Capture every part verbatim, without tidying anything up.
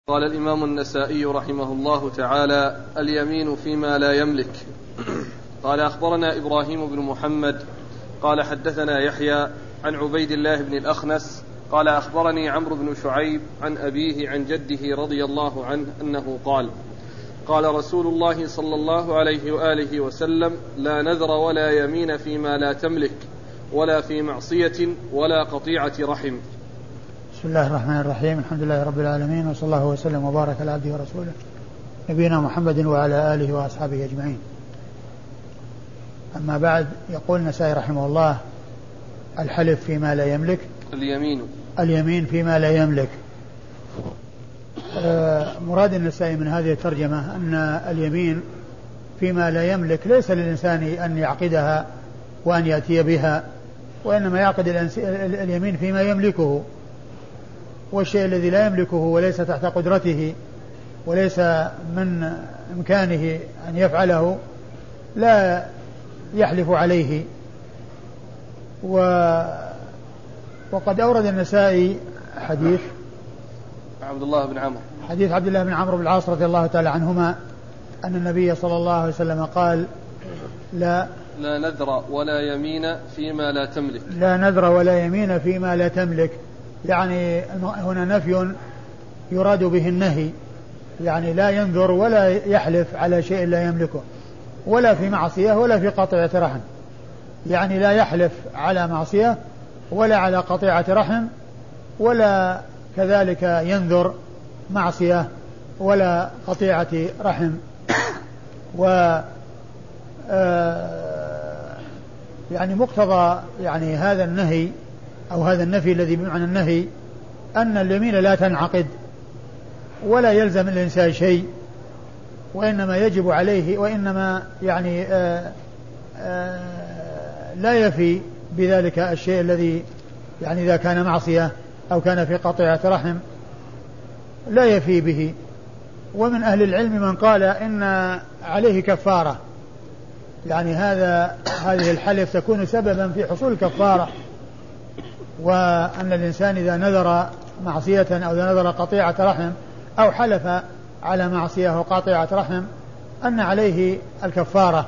قال الإمام النسائي رحمه الله تعالى: اليمين فيما لا يملك. قال: أخبرنا إبراهيم بن محمد قال حدثنا يحيى عن عبيد الله بن الأخنس قال: أخبرني عمرو بن شعيب عن أبيه عن جده رضي الله عنه أنه قال: قال رسول الله صلى الله عليه وآله وسلم: لا نذر ولا يمين فيما لا تملك، ولا في معصية ولا قطيعة رحم. بسم الله الرحمن الرحيم. الحمد لله رب العالمين، وصلى الله وسلم وبارك على عبده ورسوله نبينا محمد وعلى آله وأصحابه أجمعين. أما بعد، يقول النسائي رحمه الله: الحلف فيما لا يملك. اليمين اليمين فيما لا يملك. آه مراد النسائي من هذه الترجمة أن اليمين فيما لا يملك ليس للإنسان أن يعقدها وأن يأتي بها، وإنما يعقد اليمين فيما يملكه، والشيء الذي لا يملكه وليس تحت قدرته وليس من إمكانه أن يفعله لا يحلف عليه. و وقد أورد النسائي حديث عبد الله بن عمرو حديث عبد الله بن عمرو بن العاص رضي الله تعالى عنهما أن النبي صلى الله عليه وسلم قال: لا لا نذر ولا يمين فيما لا تملك. لا نذر ولا يمين فيما لا تملك، يعني هنا نفي يراد به النهي، يعني لا ينذر ولا يحلف على شيء لا يملكه، ولا في معصية ولا في قطيعة رحم، يعني لا يحلف على معصية ولا على قطيعة رحم، ولا كذلك ينذر معصية ولا قطيعة رحم. و يعني مقتضى يعني هذا النهي أو هذا النفي الذي بمعنى النهي أن اليمين لا تنعقد ولا يلزم الإنسان شيء، وإنما يجب عليه، وإنما يعني آآ آآ لا يفي بذلك الشيء الذي يعني إذا كان معصية أو كان في قطيعة رحم لا يفي به. ومن أهل العلم من قال إن عليه كفارة، يعني هذا هذه الحلف تكون سببا في حصول الكفارة، وأن الإنسان إذا نذر معصية أو إذا نذر قطيعة رحم أو حلف على معصية وقطيعة رحم أن عليه الكفارة،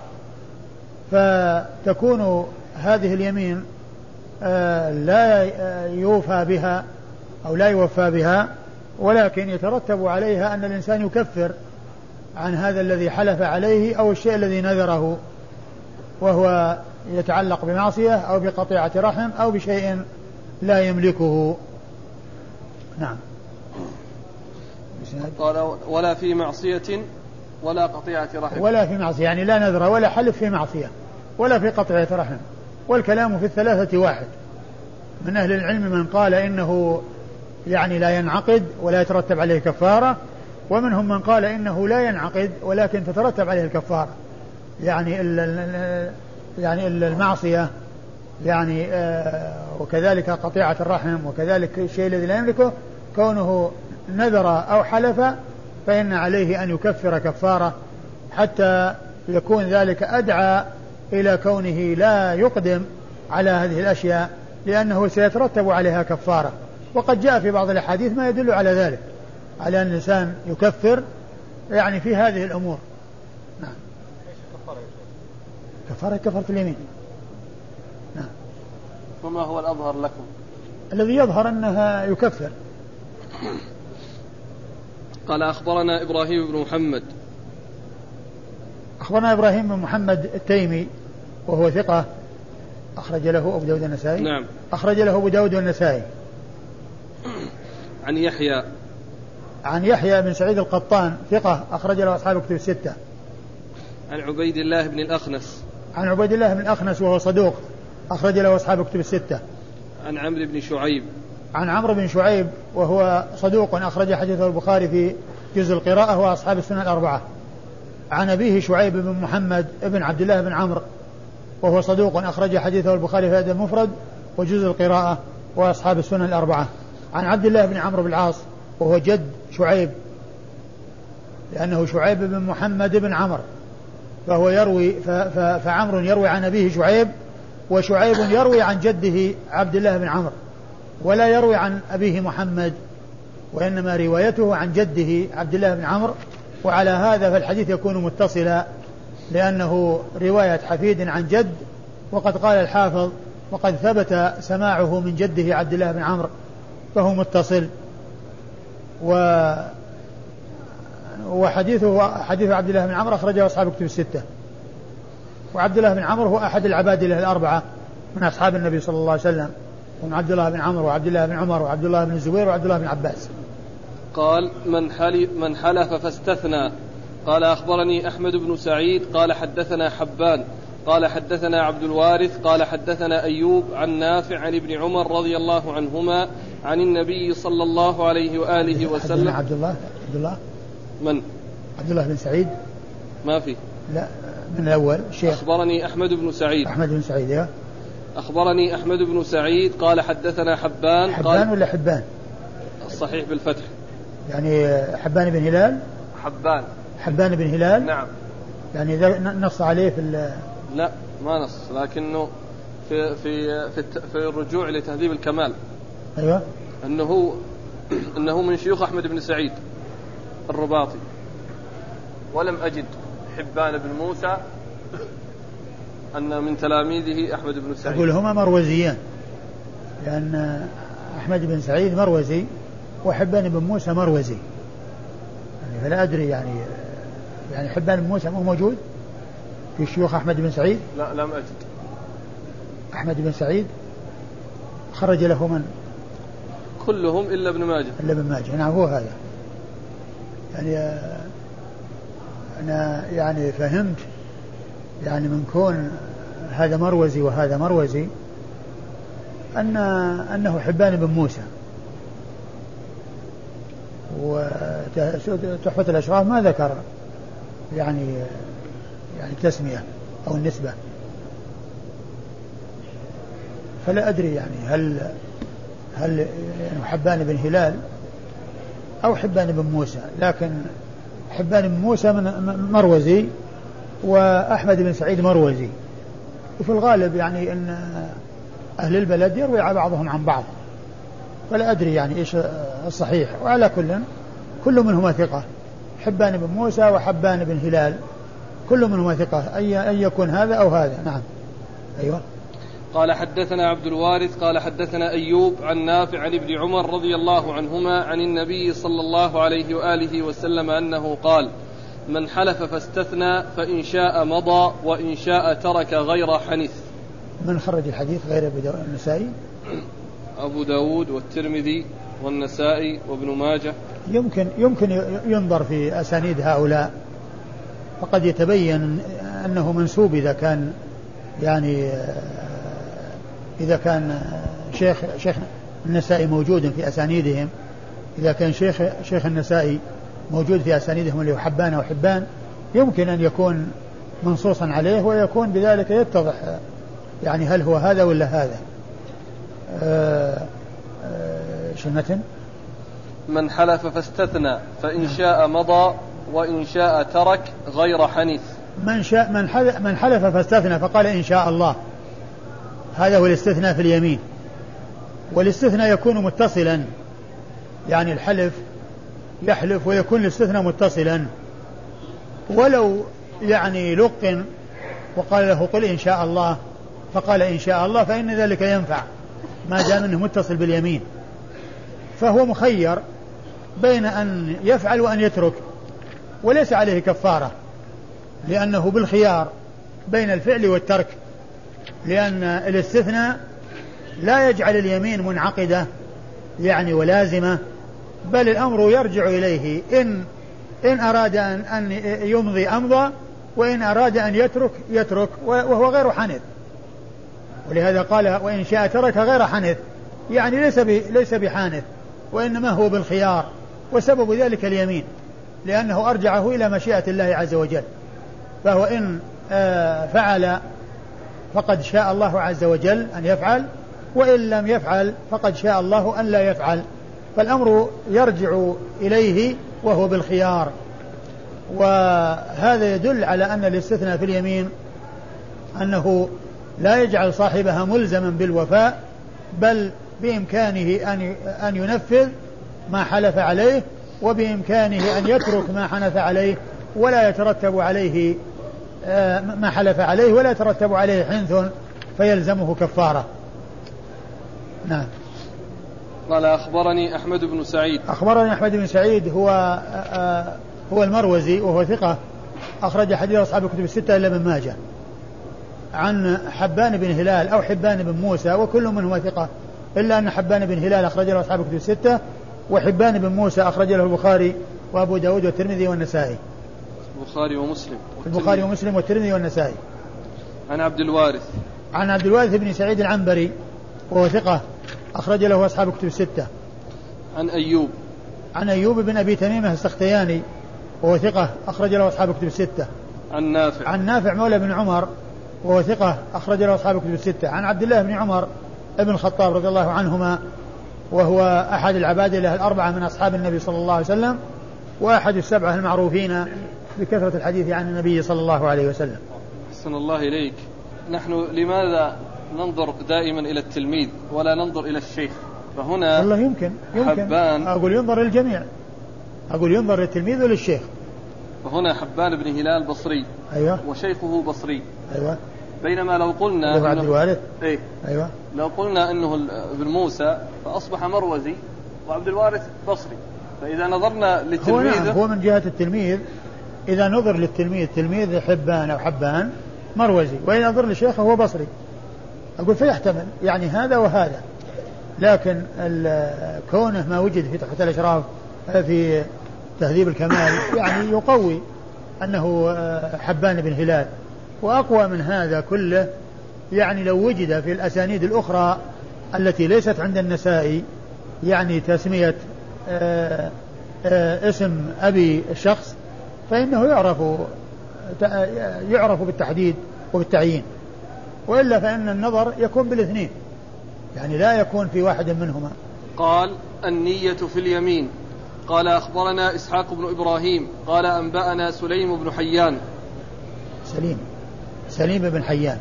فتكون هذه اليمين لا يوفى بها أو لا يوفى بها، ولكن يترتب عليها أن الإنسان يكفر عن هذا الذي حلف عليه أو الشيء الذي نذره، وهو يتعلق بمعصية أو بقطيعة رحم أو بشيء لا يملكه. نعم. قال: ولا في معصية ولا قطيعة رحم. ولا في معصية، يعني لا نذر ولا حلف في معصية ولا في قطيعة رحم. والكلام في الثلاثة واحد. من أهل العلم من قال إنه يعني لا ينعقد ولا يترتب عليه كفارة، ومنهم من قال إنه لا ينعقد ولكن تترتب عليه الكفارة، يعني يعني المعصية يعني آه وكذلك قطيعة الرحم وكذلك الشيء الذي لا يملكه، كونه نذر أو حلف فإن عليه أن يكفر كفارة حتى يكون ذلك أدعى إلى كونه لا يقدم على هذه الأشياء، لأنه سيترتب عليها كفارة. وقد جاء في بعض الأحاديث ما يدل على ذلك، على أن الإنسان يكفر يعني في هذه الأمور. نعم. كفارة كفارة اليمين. نعم. وما هو الأظهر لكم؟ الذي يظهر أنها يكفر. قال: أخبرنا إبراهيم بن محمد أخبرنا إبراهيم بن محمد التيمي وهو ثقة، أخرج له أبو داود النسائي. نعم. أخرج له أبو داود النسائي. عن يحيى عن يحيى بن سعيد القطان ثقة، أخرج له أصحاب كتب الستة. عن عبيد الله بن الأخنس عن عبيد الله بن الأخنس وهو صدوق، أخرج له أصحاب كتب الستة. عن عمرو بن شعيب عن عمرو بن شعيب وهو صدوق، أخرج حديثه البخاري في جزء القراءة وأصحاب السنن الأربعة. عن أبيه شعيب بن محمد بن عبد الله بن عمرو وهو صدوق، أخرج حديثه البخاري في الأدب المفرد وجزء القراءة وأصحاب السنن الأربعة. عن عبد الله بن عمرو بن العاص وهو جد شعيب، لأنه شعيب بن محمد بن عمرو، فهو يروي فعمرو يروي عن أبيه شعيب، وشعيب يروي عن جده عبد الله بن عمرو، ولا يروي عن أبيه محمد وإنما روايته عن جده عبد الله بن عمرو، وعلى هذا فالحديث يكون متصلا لأنه رواية حفيد عن جد. وقد قال الحافظ وقد ثبت سماعه من جده عبد الله بن عمرو فهو متصل. و وحديثه حديث عبد الله بن عمرو أخرجه أصحاب كتب الستة. وعبد الله بن عمرو هو أحد العبادلة الأربعة من أصحاب النبي صلى الله عليه وسلم، ومن عبد الله بن عمرو وعبد الله بن عمر وعبد الله بن الزبير وعبد الله بن عباس. قال من حلف, من حلف فاستثنى. قال أخبرني أحمد بن سعيد قال حدثنا حبان قال حدثنا عبد الوارث قال حدثنا أيوب عن نافع عن ابن عمر رضي الله عنهما عن النبي صلى الله عليه وآله وسلم. عبد الله عبد الله من عبد الله بن سعيد ما في لا من الأول الشيخ. أخبرني أحمد بن سعيد أحمد بن سعيد يا. أخبرني أحمد بن سعيد قال حدثنا حبان حبان قال ولا حبان؟ الصحيح بالفتح يعني حبان بن هلال. حبان حبان بن هلال. نعم. يعني إذا نص عليه في لا ما نص، لكنه في في في, في الرجوع لتهذيب الكمال. أيوة. أنه أنه من شيوخ أحمد بن سعيد الرباطي، ولم أجد حبان بن موسى أن من تلاميذه أحمد بن سعيد. أقول هما مروزيان، لأن أحمد بن سعيد مروزي وحبان بن موسى مروزي، يعني فلا أدري يعني يعني حبان بن موسى مو موجود في شيوخ أحمد بن سعيد. لا لم أجد. أحمد بن سعيد خرج له من؟ كلهم إلا ابن ماجه. إلا ابن ماجه. نعم هو هذا. يعني أنا يعني فهمت يعني من كون هذا مروزي وهذا مروزي أن أنه حبان بن موسى. وتحفة الأشراف ما ذكر يعني يعني تسمية أو النسبة، فلا أدري يعني هل هل يعني حبان بن هلال أو حبان بن موسى، لكن حبان بن موسى من مروزي وأحمد بن سعيد مروزي، وفي الغالب يعني أن أهل البلد يروي بعضهم عن بعض، فلا أدري يعني إيش الصحيح. وعلى كل كل منهما ثقة، حبان بن موسى وحبان بن هلال كل منهما ثقة، أي أن يكون هذا أو هذا. نعم. أيوة. قال حدثنا عبد الوارث قال حدثنا أيوب عن نافع عن ابن عمر رضي الله عنهما عن النبي صلى الله عليه وآله وسلم أنه قال من حلف فاستثنى فإن شاء مضى وإن شاء ترك غير حنث. من خرج الحديث غير النسائي؟ أبو داود والترمذي والنسائي وابن ماجه. يمكن يمكن ينظر في أسانيد هؤلاء، فقد يتبين أنه منسوب إذا كان يعني إذا كان شيخ شيخ النسائي موجود في أسانيدهم، إذا كان شيخ شيخ النسائي موجود في أسانيدهم اللي هو حبان أو حبان، يمكن أن يكون منصوصا عليه ويكون بذلك يتضح يعني هل هو هذا ولا هذا. شو المتن؟ من حلف فاستثنى فإن شاء مضى وإن شاء ترك غير حنث. من شاء من حلف من حلف فاستثنى فقال إن شاء الله، هذا هو الاستثناء في اليمين. والاستثناء يكون متصلا، يعني الحلف يحلف ويكون الاستثناء متصلا، ولو يعني لقن وقال له قل إن شاء الله فقال إن شاء الله فإن ذلك ينفع ما دام أنه متصل باليمين، فهو مخير بين أن يفعل وأن يترك، وليس عليه كفارة لأنه بالخيار بين الفعل والترك، لأن الاستثناء لا يجعل اليمين منعقدة يعني ولازمة، بل الأمر يرجع إليه، إن إن أراد أن, أن يمضي أمضى، وإن أراد أن يترك يترك، وهو غير حنث. ولهذا قال وإن شاء ترك غير حنث، يعني ليس ليس بحانث، وإنما هو بالخيار، وسبب ذلك اليمين، لأنه أرجعه إلى مشيئة الله عز وجل. فهو إن فعل فقد شاء الله عز وجل أن يفعل، وإن لم يفعل فقد شاء الله أن لا يفعل، فالأمر يرجع إليه وهو بالخيار. وهذا يدل على أن الاستثناء في اليمين أنه لا يجعل صاحبها ملزما بالوفاء، بل بإمكانه أن أن ينفذ ما حلف عليه، وبإمكانه أن يترك ما حنث عليه ولا يترتب عليه ما حلف عليه ولا يترتب عليه حنث فيلزمه كفارة. نعم. قال أخبرني أحمد بن سعيد. أخبرني أحمد بن سعيد هو هو المروزي وهو ثقة، أخرج حديث أصحاب الكتب الستة إلا ابن ماجه. عن حبان بن هلال أو حبان بن موسى، وكل منهما ثقة إلا أن حبان بن هلال أخرج له أصحاب الكتب الستة، وحبان بن موسى أخرج له البخاري وأبو داود والترمذي والنسائي. البخاري ومسلم. البخاري ومسلم والترمذي والنسائي. عن عبد الوارث. عن عبد الوارث بن سعيد العنبري وهو ثقة، أخرج له أصحاب الكتب الستة. عن أيوب. عن أيوب بن أبي تميمة السختياني وهو ثقة، أخرج له أصحاب الكتب الستة. عن نافع. عن نافع مولى بن عمر وهو ثقة، أخرج له أصحاب الكتب الستة. عن عبد الله بن عمر ابن الخطاب رضي الله عنهما، وهو أحد العبادلة الأربعة من أصحاب النبي صلى الله عليه وسلم، وأحد السبعة المعروفين بكثرة الحديث عن النبي صلى الله عليه وسلم. أحسن الله إليك. نحن لماذا ننظر دائما إلى التلميذ ولا ننظر إلى الشيخ؟ فهنا والله يمكن, يمكن حبان، أقول ينظر للجميع، أقول ينظر للتلميذ وللشيخ. فهنا حبان بن هلال بصري. أيوة. وشيخه بصري. أيوة. بينما لو قلنا عبد الوارث. إيه؟ أيوة. لو قلنا أنه ابن موسى فأصبح مروزي وعبد الوارث بصري. فإذا نظرنا للتلميذ هو, نعم هو من جهة التلميذ، إذا نظر للتلميذ تلميذ حبان أو حبان مروزي، وإذا نظر للشيخ هو بصري. أقول فيحتمل يعني هذا وهذا، لكن كونه ما وجد في تحفة الأشراف في تهذيب الكمال يعني يقوي أنه حبان بن هلال. وأقوى من هذا كله يعني لو وجد في الأسانيد الأخرى التي ليست عند النسائي يعني تسمية آآ آآ اسم أبي الشخص، فإنه يعرف يعرف بالتحديد وبالتعيين، وإلا فإن النظر يكون بالاثنين، يعني لا يكون في واحد منهما. قال النية في اليمين. قال أخبرنا إسحاق بن إبراهيم قال أنبأنا سليم بن حيان. سليم سليم بن حيان،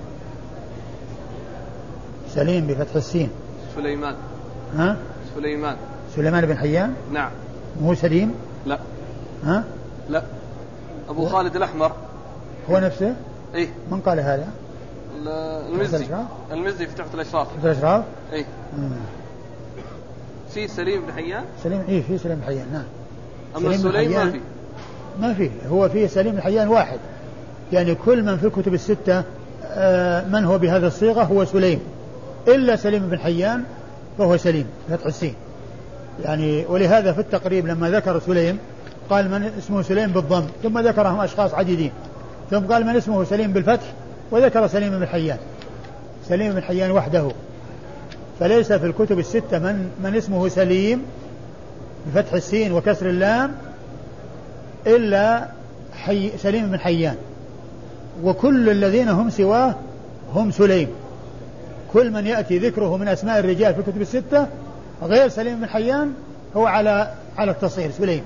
سليم بفتح السين. سليمان. ها؟ سليمان. سليمان بن حيان. نعم. مو سليم؟ لا. ها؟ لا. أبو خالد الأحمر. هو نفسه؟ إيه. من قال هذا؟ المزي. المزي في تحت الأشراف. في الأشراف؟ إيه. مم. في سليم بن حيان؟ سليم إيه في سليم بن حيان نعم. أما سليم ما في. ما في، هو فيه سليم بن حيان واحد، يعني كل من في الكتب الستة آه من هو بهذا الصيغة هو سليم، إلا سليم بن حيان فهو سليم فتح السين يعني. ولهذا في التقريب لما ذكر سليم قال من اسمه سليم بالضم، ثم ذكرهم أشخاص عديدين، ثم قال من اسمه سليم بالفتح، وذكر سليم بن حيان. سليم بن حيان وحده، فليس في الكتب الستة من, من اسمه سليم بفتح السين وكسر اللام إلا حي سليم بن حيان، وكل الذين هم سواه هم سليم. كل من يأتي ذكره من أسماء الرجال في الكتب الستة غير سليم بن حيان هو على على التصغير سليم،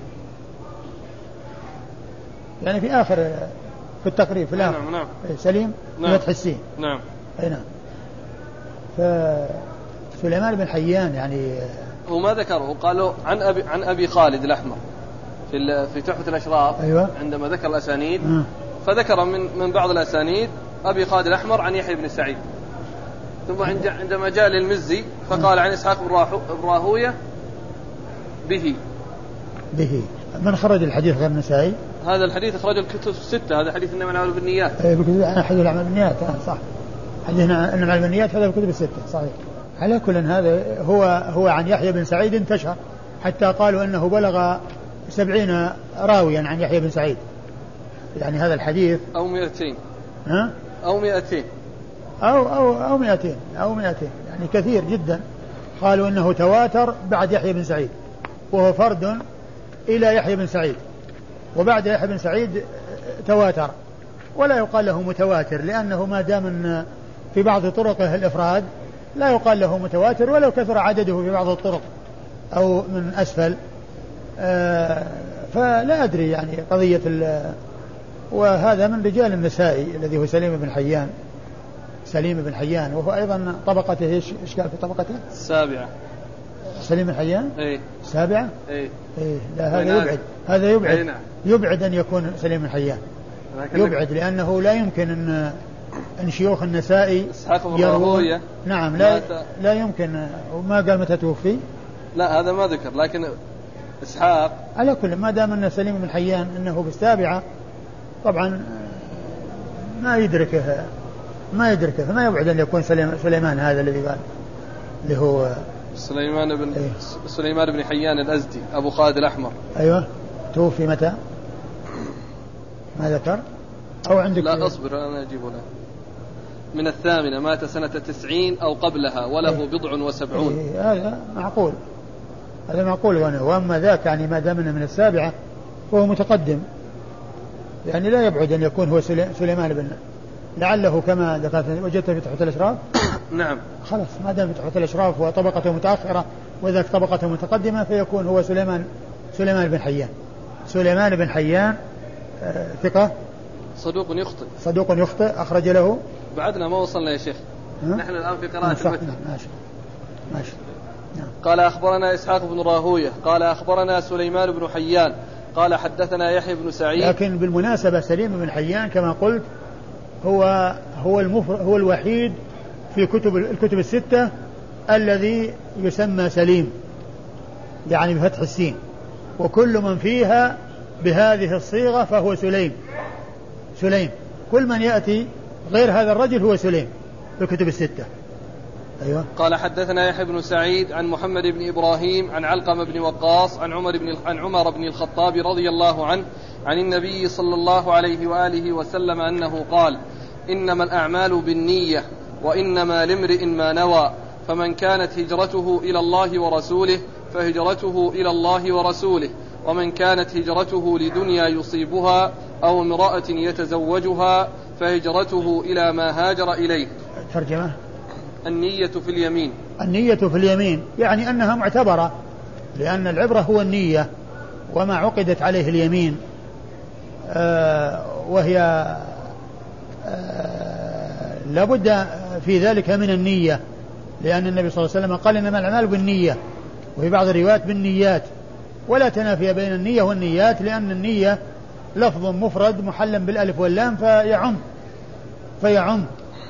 يعني في آخر في التقريب في الآخر. نعم نعم. سليم نعم. بفتح السين. نعم. أي نعم. فسليمان بن حيان يعني وما ذكره قالوا عن أبي عن أبي خالد الأحمر في في تحفة الأشراف. أيوة. عندما ذكر الأسانيد م. فذكر من من بعض الأسانيد أبي خالد الأحمر عن يحيى بن سعيد، ثم عندما جاء للمزي فقال عن إسحاق بن راهوية به. به من خرج الحديث غير النسائي؟ هذا الحديث أخرج الكتب الستة، هذا حديث إنما الأعمال بالنيات. أي بكتب حديث الأعمال بالنيات صح، حديث إنما الأعمال بالنيات هذا الكتب الستة صحيح. على كل هذا هو هو عن يحيى بن سعيد انتشر حتى قالوا أنه بلغ سبعين راويا عن يحيى بن سعيد، يعني هذا الحديث أو مئتين. ها؟ أو مئتين أو أو أو مئتين أو مئتين يعني كثير جدا. قالوا إنه تواتر بعد يحيى بن سعيد، وهو فرد إلى يحيى بن سعيد، وبعد يحيى بن سعيد تواتر، ولا يقال له متواتر لأنه ما دام في بعض طرقه الإفراد لا يقال له متواتر ولو كثر عدده في بعض الطرق أو من أسفل. آه فلا أدري يعني قضية. وهذا من رجال النسائي الذي هو سليم بن حيان، سليم بن حيان، وهو أيضا طبقته إيش إشكال في طبقته السابعة. سليم بن حيان ايه السابعة ايه, إيه لا هذا يبعد هذا يبعد ايه نعم. يبعد أن يكون سليم بن حيان يبعد لأنه لا يمكن أن أن شيوخ النسائي يروون نعم لا لا يمكن. وما قال متى توفي لا هذا ما ذكر لكن إسحاق على كل ما دام أن سليم بن حيان أنه بالسابعة طبعا ما يدركه ما يدركه فما يبعد أن يكون سليمان هذا الذي قال اللي هو سليمان بن أيه. سليمان بن حيان الأزدي أبو خالد الأحمر. أيوة توفي متى ما ذكر أو عندك لا أصبر أنا أجيب لك من الثامنة مات سنة تسعين أو قبلها وله أيه. بضع وسبعون أيه. هذا معقول هذا معقول. وأما ذاك يعني ما دامنا من السابعة وهو متقدم يعني لا يبعد أن يكون هو سليمان بن لعله كما ذكرت وجدت في تحفة الأشراف. نعم خلاص ما دام في تحفة الأشراف وطبقته متأخرة وذاك طبقته متقدمة فيكون هو سليمان سليمان بن حيان. سليمان بن حيان آه ثقة صدوق يخطئ صدوق يخطئ أخرج له بعدنا ما وصلنا يا شيخ نحن الآن في قراءة المتن. ماشي ماشي. نعم. قال أخبرنا إسحاق بن راهوية قال أخبرنا سليمان بن حيان قال حدثنا يحيى بن سعيد. لكن بالمناسبة سليم بن حيان كما قلت هو هو المفرد هو الوحيد في كتب الكتب الستة الذي يسمى سليم يعني بفتح السين وكل من فيها بهذه الصيغة فهو سليم سليم كل من يأتي غير هذا الرجل هو سليم في الكتب الستة. أيوة. قال حدثنا يحيى بن سعيد عن محمد بن إبراهيم عن علقمة بن وقاص عن عمر بن عن عمر بن الخطاب رضي الله عنه عن النبي صلى الله عليه وآله وسلم أنه قال إنما الأعمال بالنية وإنما لامرئ ما نوى فمن كانت هجرته إلى الله ورسوله فهجرته إلى الله ورسوله ومن كانت هجرته لدنيا يصيبها أو امرأة يتزوجها فهجرته إلى ما هاجر إليه. ترجمة النية في اليمين. النية في اليمين يعني أنها معتبرة لأن العبرة هو النية وما عقدت عليه اليمين آه وهي آه لابد في ذلك من النية لأن النبي صلى الله عليه وسلم قال إنما الأعمال بالنية وفي بعض الروايات بالنيات ولا تنافي بين النية والنيات لأن النية لفظ مفرد محل بالألف واللام فيعم فيعم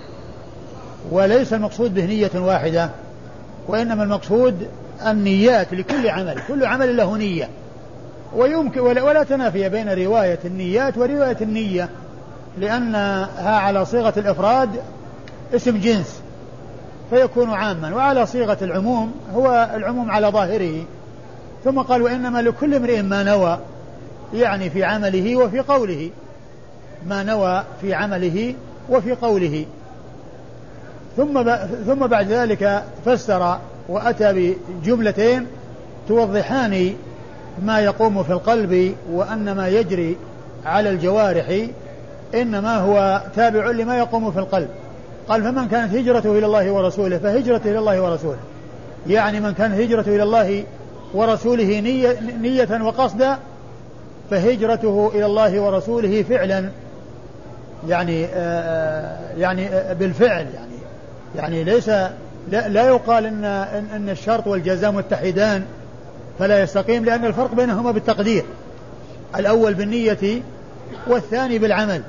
وليس المقصود به نية واحدة وإنما المقصود النيات لكل عمل كل عمل له نية ويمكن ولا, ولا تنافي بين رواية النيات ورواية النية لأنها على صيغة الإفراد اسم جنس فيكون عاما وعلى صيغة العموم هو العموم على ظاهره. ثم قال وإنما لكل امرئ ما نوى يعني في عمله وفي قوله ما نوى في عمله وفي قوله. ثم ثم بعد ذلك فسر وأتى بجملتين توضحان ما يقوم في القلب وأن ما يجري على الجوارح إنما هو تابع لما يقوم في القلب. قال فمن كانت هجرته إلى الله ورسوله فهجرته إلى الله ورسوله يعني من كانت هجرته إلى الله ورسوله نية, نية وقصدا فهجرته إلى الله ورسوله فعلا يعني آآ يعني آآ بالفعل يعني يعني ليس لا, لا يقال إن, إن الشرط والجزاء متحدان فلا يستقيم لأن الفرق بينهما بالتقدير الأول بالنية والثاني بالعمل.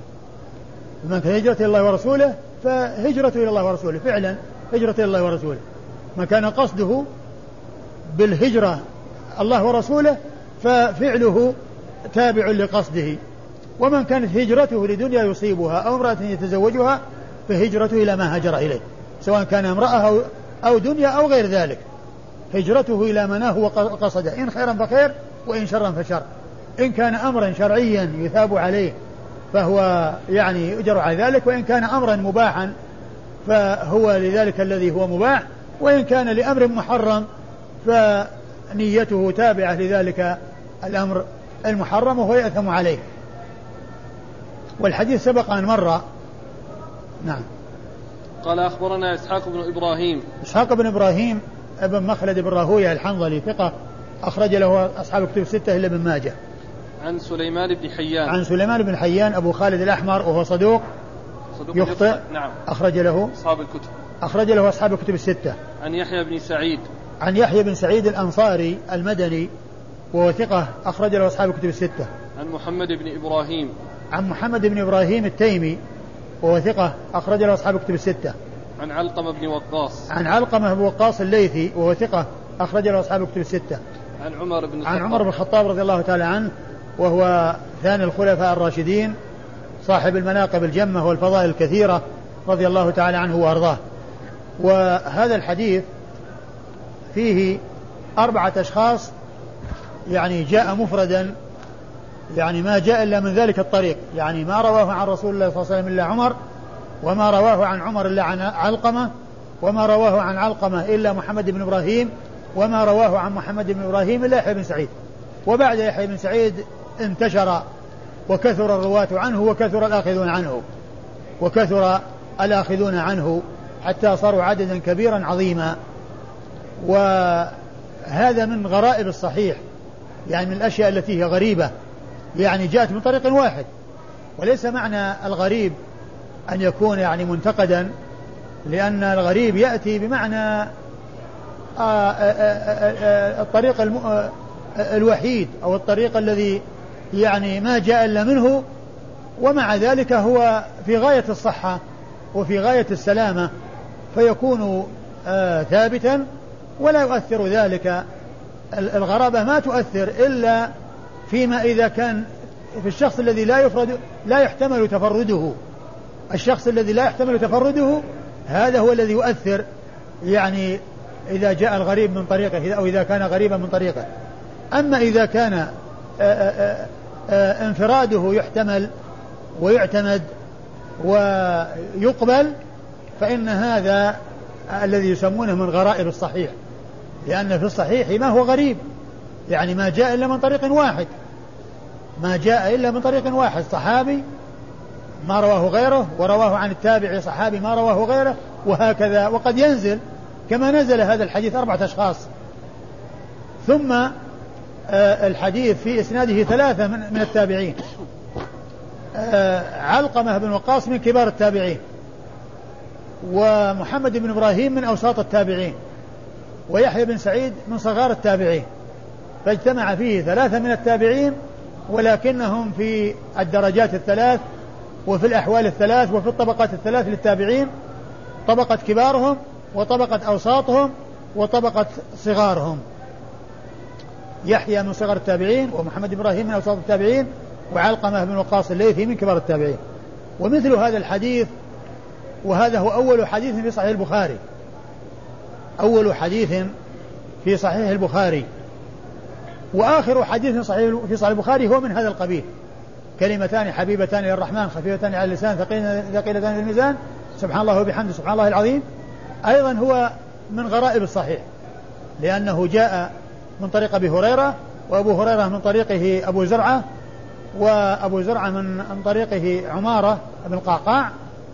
من كان هجرته إلى الله ورسوله فهجرته إلى الله ورسوله فعلا هجرته إلى الله ورسوله. ما كان قصده بالهجرة الله ورسوله ففعله تابع لقصده. ومن كانت هجرته لدنيا يصيبها أو امرأة يتزوجها فهجرته إلى ما هاجر إليه سواء كان امرأة أو دنيا أو غير ذلك هجرته إلى مناه وقصده إن خيرا فخير وإن شرا فشر. إن كان أمرا شرعيا يثاب عليه فهو يعني يؤجر على ذلك وإن كان أمرا مباحا فهو لذلك الذي هو مباح وإن كان لأمر محرم فنيته تابعة لذلك الأمر المحرم وهو يأثم عليه. والحديث سبق أن مر. نعم. قال أخبرنا إسحاق بن إبراهيم إسحاق بن إبراهيم ابن مخلد بن راهوية الحنظلي ثقة أخرج له أصحاب الكتب الستة إلا ابن ماجه. عن سليمان بن حيان عن سليمان بن حيان أبو خالد الأحمر وهو صدوق, صدوق يخطئ. نعم. أخرج له أصحاب الكتب أخرج له أصحاب الكتب الستة. عن يحيى بن سعيد عن يحيى بن سعيد الأنصاري المدني وهو ثقة أخرج له أصحاب الكتب الستة. عن محمد بن إبراهيم عن محمد بن إبراهيم التيمي وهو ثقة أخرج له أصحاب الكتب الستة. عن علقمة بن وقاص عن علقمة بن وقاص الليثي وهو ثقة أخرج له أصحاب الكتب الستة. عن عمر بن عن عمر بن الخطاب رضي الله تعالى عنه وهو ثاني الخلفاء الراشدين صاحب المناقب الجمة والفضائل الكثيرة رضي الله تعالى عنه وأرضاه. وهذا الحديث فيه أربعة أشخاص يعني جاء مفردا، يعني ما جاء إلا من ذلك الطريق، يعني ما رواه عن رسول الله صلى الله عليه وسلم إلا عمر، وما رواه عن عمر إلا عن علقمة، وما رواه عن علقمة إلا محمد بن إبراهيم، وما رواه عن محمد بن إبراهيم إلا يحيى بن سعيد. وبعد يحيى بن سعيد انتشر وكثر الرواة عنه وكثر الآخذون عنه وكثر الآخذون عنه حتى صاروا عددا كبيرا عظيما. وهذا من غرائب الصحيح، يعني من الأشياء التي هي غريبة، يعني جاءت من طريق واحد. وليس معنى الغريب أن يكون يعني منتقدا، لأن الغريب يأتي بمعنى الطريق الوحيد أو الطريق الذي يعني ما جاء إلا منه، ومع ذلك هو في غاية الصحة وفي غاية السلامة، فيكون ثابتا ولا يؤثر ذلك. الغرابة ما تؤثر إلا فيما إذا كان في الشخص الذي لا يفرد لا يحتمل تفرده. الشخص الذي لا يحتمل تفرده هذا هو الذي يؤثر، يعني إذا جاء الغريب من طريقه أو إذا كان غريبا من طريقه. أما إذا كان آآ آآ آآ انفراده يحتمل ويعتمد ويقبل، فإن هذا الذي يسمونه من غرائب الصحيح، لأن في الصحيح ما هو غريب، يعني ما جاء إلا من طريق واحد، ما جاء إلا من طريق واحد، صحابي ما رواه غيره، ورواه عن التابعي صحابي ما رواه غيره، وهكذا. وقد ينزل كما نزل هذا الحديث أربعة أشخاص، ثم آه الحديث في إسناده ثلاثة من, من التابعين. آه علقمة بن وقاص من كبار التابعين، ومحمد بن إبراهيم من أوساط التابعين، ويحيى بن سعيد من صغار التابعين، فاجتمع فيه ثلاثة من التابعين، ولكنهم في الدرجات الثلاث وفي الأحوال الثلاث وفي الطبقات الثلاث للتابعين، طبقة كبارهم وطبقة أوساطهم وطبقة صغارهم. يحيى من صغار التابعين، ومحمد بن إبراهيم من أوساط التابعين، وعلقمة بن وقاص الليثي من كبار التابعين. ومثل هذا الحديث، وهذا هو أول حديث في صحيح البخاري، أول حديث في صحيح البخاري، وآخر حديث في صحيح في صحيح البخاري هو من هذا القبيل: كلمتان حبيبتان للرحمن خفيفتان على اللسان ثقيلتان في الميزان سبحان الله وبحمده سبحان الله العظيم. أيضا هو من غرائب الصحيح، لأنه جاء من طريق أبي هريرة، وأبو هريرة من طريقه أبو زرعة، وأبو زرعة من طريقه عمارة بن القعقاع،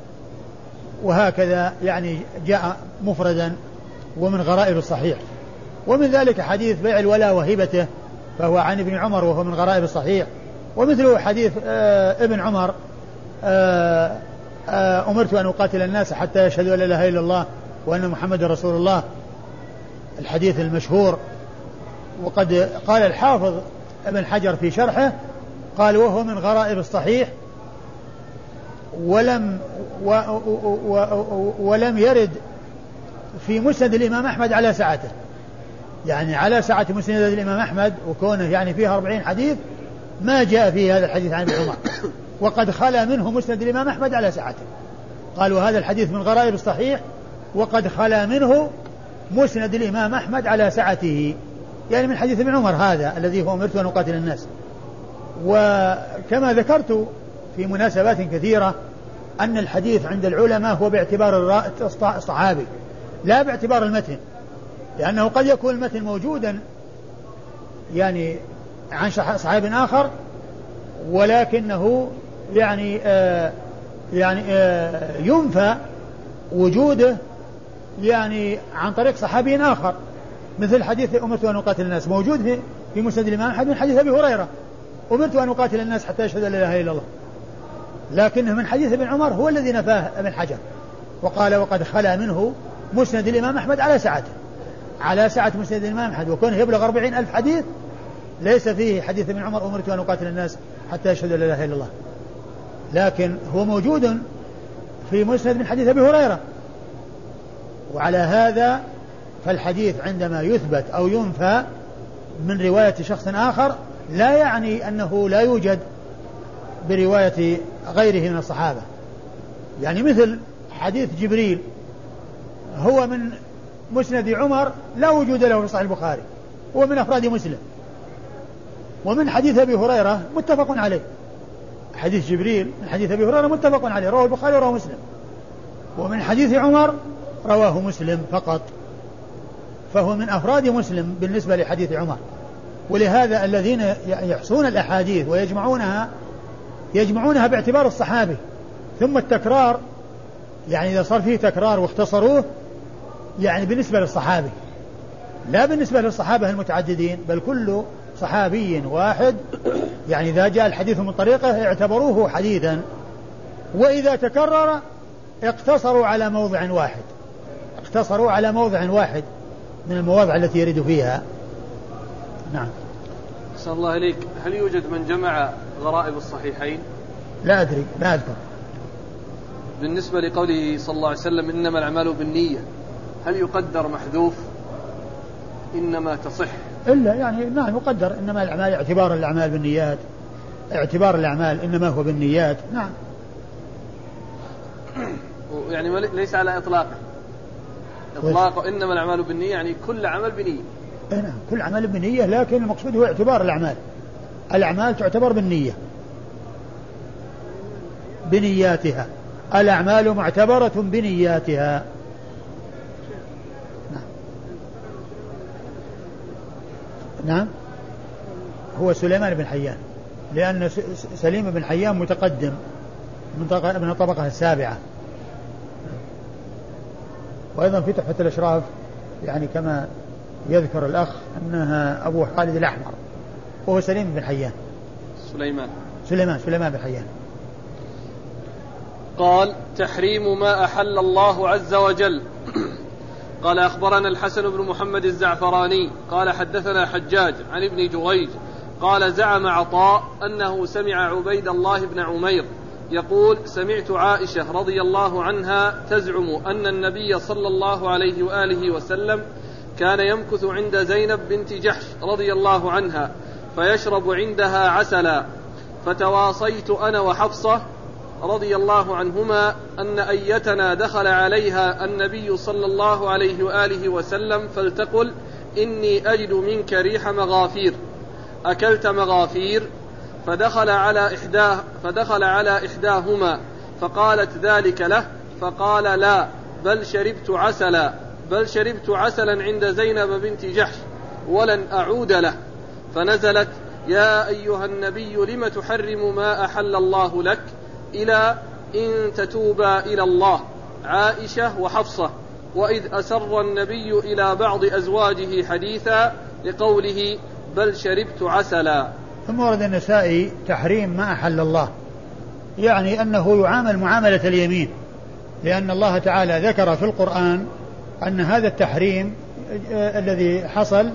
وهكذا يعني جاء مفردا ومن غرائب الصحيح. ومن ذلك حديث بيع الولاء وهبته، فهو عن ابن عمر وهو من غرائب الصحيح. ومثله حديث آه ابن عمر آه آه أمرت أن أقاتل الناس حتى يشهدوا أن لا إله إلا الله وأن محمد رسول الله، الحديث المشهور. وقد قال الحافظ ابن حجر في شرحه، قال وهو من غرائب الصحيح، ولم و و و ولم يرد في مسند الإمام أحمد على سعته، يعني على سعة مسند الإمام أحمد وكونه يعني فيها أربعين حديث ما جاء فيه هذا الحديث عن ابن عمر، وقد خلا منه مسند الإمام أحمد على سعته. قالوا هذا الحديث من غرائب الصحيح، وقد خلا منه مسند الإمام أحمد على سعته، يعني من حديث ابن عمر هذا الذي هو أمرت أن أقاتل الناس. وكما ذكرت في مناسبات كثيرة أن الحديث عند العلماء هو باعتبار الصحابي لا باعتبار المتن، لأنه قد يكون المتن موجودا يعني عن صحابي آخر، ولكنه يعني آه يعني آه ينفى وجوده يعني عن طريق صحابي آخر، مثل حديث أمرت أن أقاتل الناس موجود في في مسند الإمام أحمد من حديث أبي هريرة أمرت أن أقاتل الناس حتى يشهد أن لا إله إلا الله، لكنه من حديث ابن عمر هو الذي نفاه ابن حجر، وقال وقد خلا منه مسند الإمام أحمد على سعته. على سعة مسند الإمام أحمد وكونه يبلغ أربعين ألف حديث ليس فيه حديث ابن عمر أمرت أن أقاتل الناس حتى يشهدوا لا إله إلا الله، لكن هو موجود في مسند من حديث أبي هريرة. وعلى هذا فالحديث عندما يثبت أو ينفى من رواية شخص آخر لا يعني أنه لا يوجد برواية غيره من الصحابة. يعني مثل حديث جبريل هو من مسند عمر لا وجود له في صحيح البخاري، هو من أفراد مسلم. ومن حديث أبي هريرة متفق عليه، حديث جبريل من حديث أبي هريرة متفق عليه رواه البخاري ورواه مسلم. ومن حديث عمر رواه مسلم فقط، فهو من أفراد مسلم بالنسبة لحديث عمر. ولهذا الذين يحصون الأحاديث ويجمعونها يجمعونها باعتبار الصحابي، ثم التكرار يعني إذا صار فيه تكرار واختصروه يعني بالنسبة للصحابي لا بالنسبة للصحابة المتعددين، بل كل صحابي واحد يعني إذا جاء الحديث من طريقه اعتبروه حديثا، وإذا تكرر اقتصروا على موضع واحد اقتصروا على موضع واحد من المواضع التي يرد فيها. نعم. أحسن الله إليك. هل يوجد من جمع غرائب الصحيحين؟ لا أدري لا أذكر. بالنسبة لقوله صلى الله عليه وسلم إنما الأعمال بالنية، هل يقدر محذوف إنما تصح؟ إلا يعني نعم يقدر إنما الأعمال اعتبار الأعمال بالنيات، اعتبار الأعمال إنما هو بالنيات. نعم. يعني ليس على إطلاق إطلاق إنما الأعمال بالنية يعني كل عمل بنية. نعم كل عمل بنية، لكن المقصود هو اعتبار الأعمال. الأعمال تعتبر بالنية بنياتها، الأعمال معتبرة بنياتها. نعم. نعم هو سليمان بن حيان، لأن سليم بن حيان متقدم من الطبقة السابعة. وأيضا في تحفة الأشراف يعني كما يذكر الأخ أنها أبو خالد الأحمر وهو سليم بن حيان. سليمان سليمان سليمان بن حيان. قال تحريم ما أحل الله عز وجل. قال أخبرنا الحسن بن محمد الزعفراني قال حدثنا حجاج عن ابن جريج قال زعم عطاء أنه سمع عبيد الله بن عمير يقول سمعت عائشة رضي الله عنها تزعم أن النبي صلى الله عليه وآله وسلم كان يمكث عند زينب بنت جحش رضي الله عنها فيشرب عندها عسلا، فتواصيت أنا وحفصة رضي الله عنهما أن أيتنا دخل عليها النبي صلى الله عليه وآله وسلم فلتقل إني أجد منك ريح مغافير، أكلت مغافير؟ فدخل على إحداه فدخل على إحداهما فقالت ذلك له، فقال لا بل شربت عسلا بل شربت عسلا عند زينب بنت جحش ولن أعود له. فنزلت يا أيها النبي لم تحرم ما أحل الله لك إلى إن تتوبا إلى الله عائشة وحفصة، وإذ أسر النبي إلى بعض أزواجه حديثا لقوله بل شربت عسلا. ثم ورد النسائي تحريم ما أحل الله، يعني أنه يعامل معاملة اليمين، لأن الله تعالى ذكر في القرآن أن هذا التحريم الذي حصل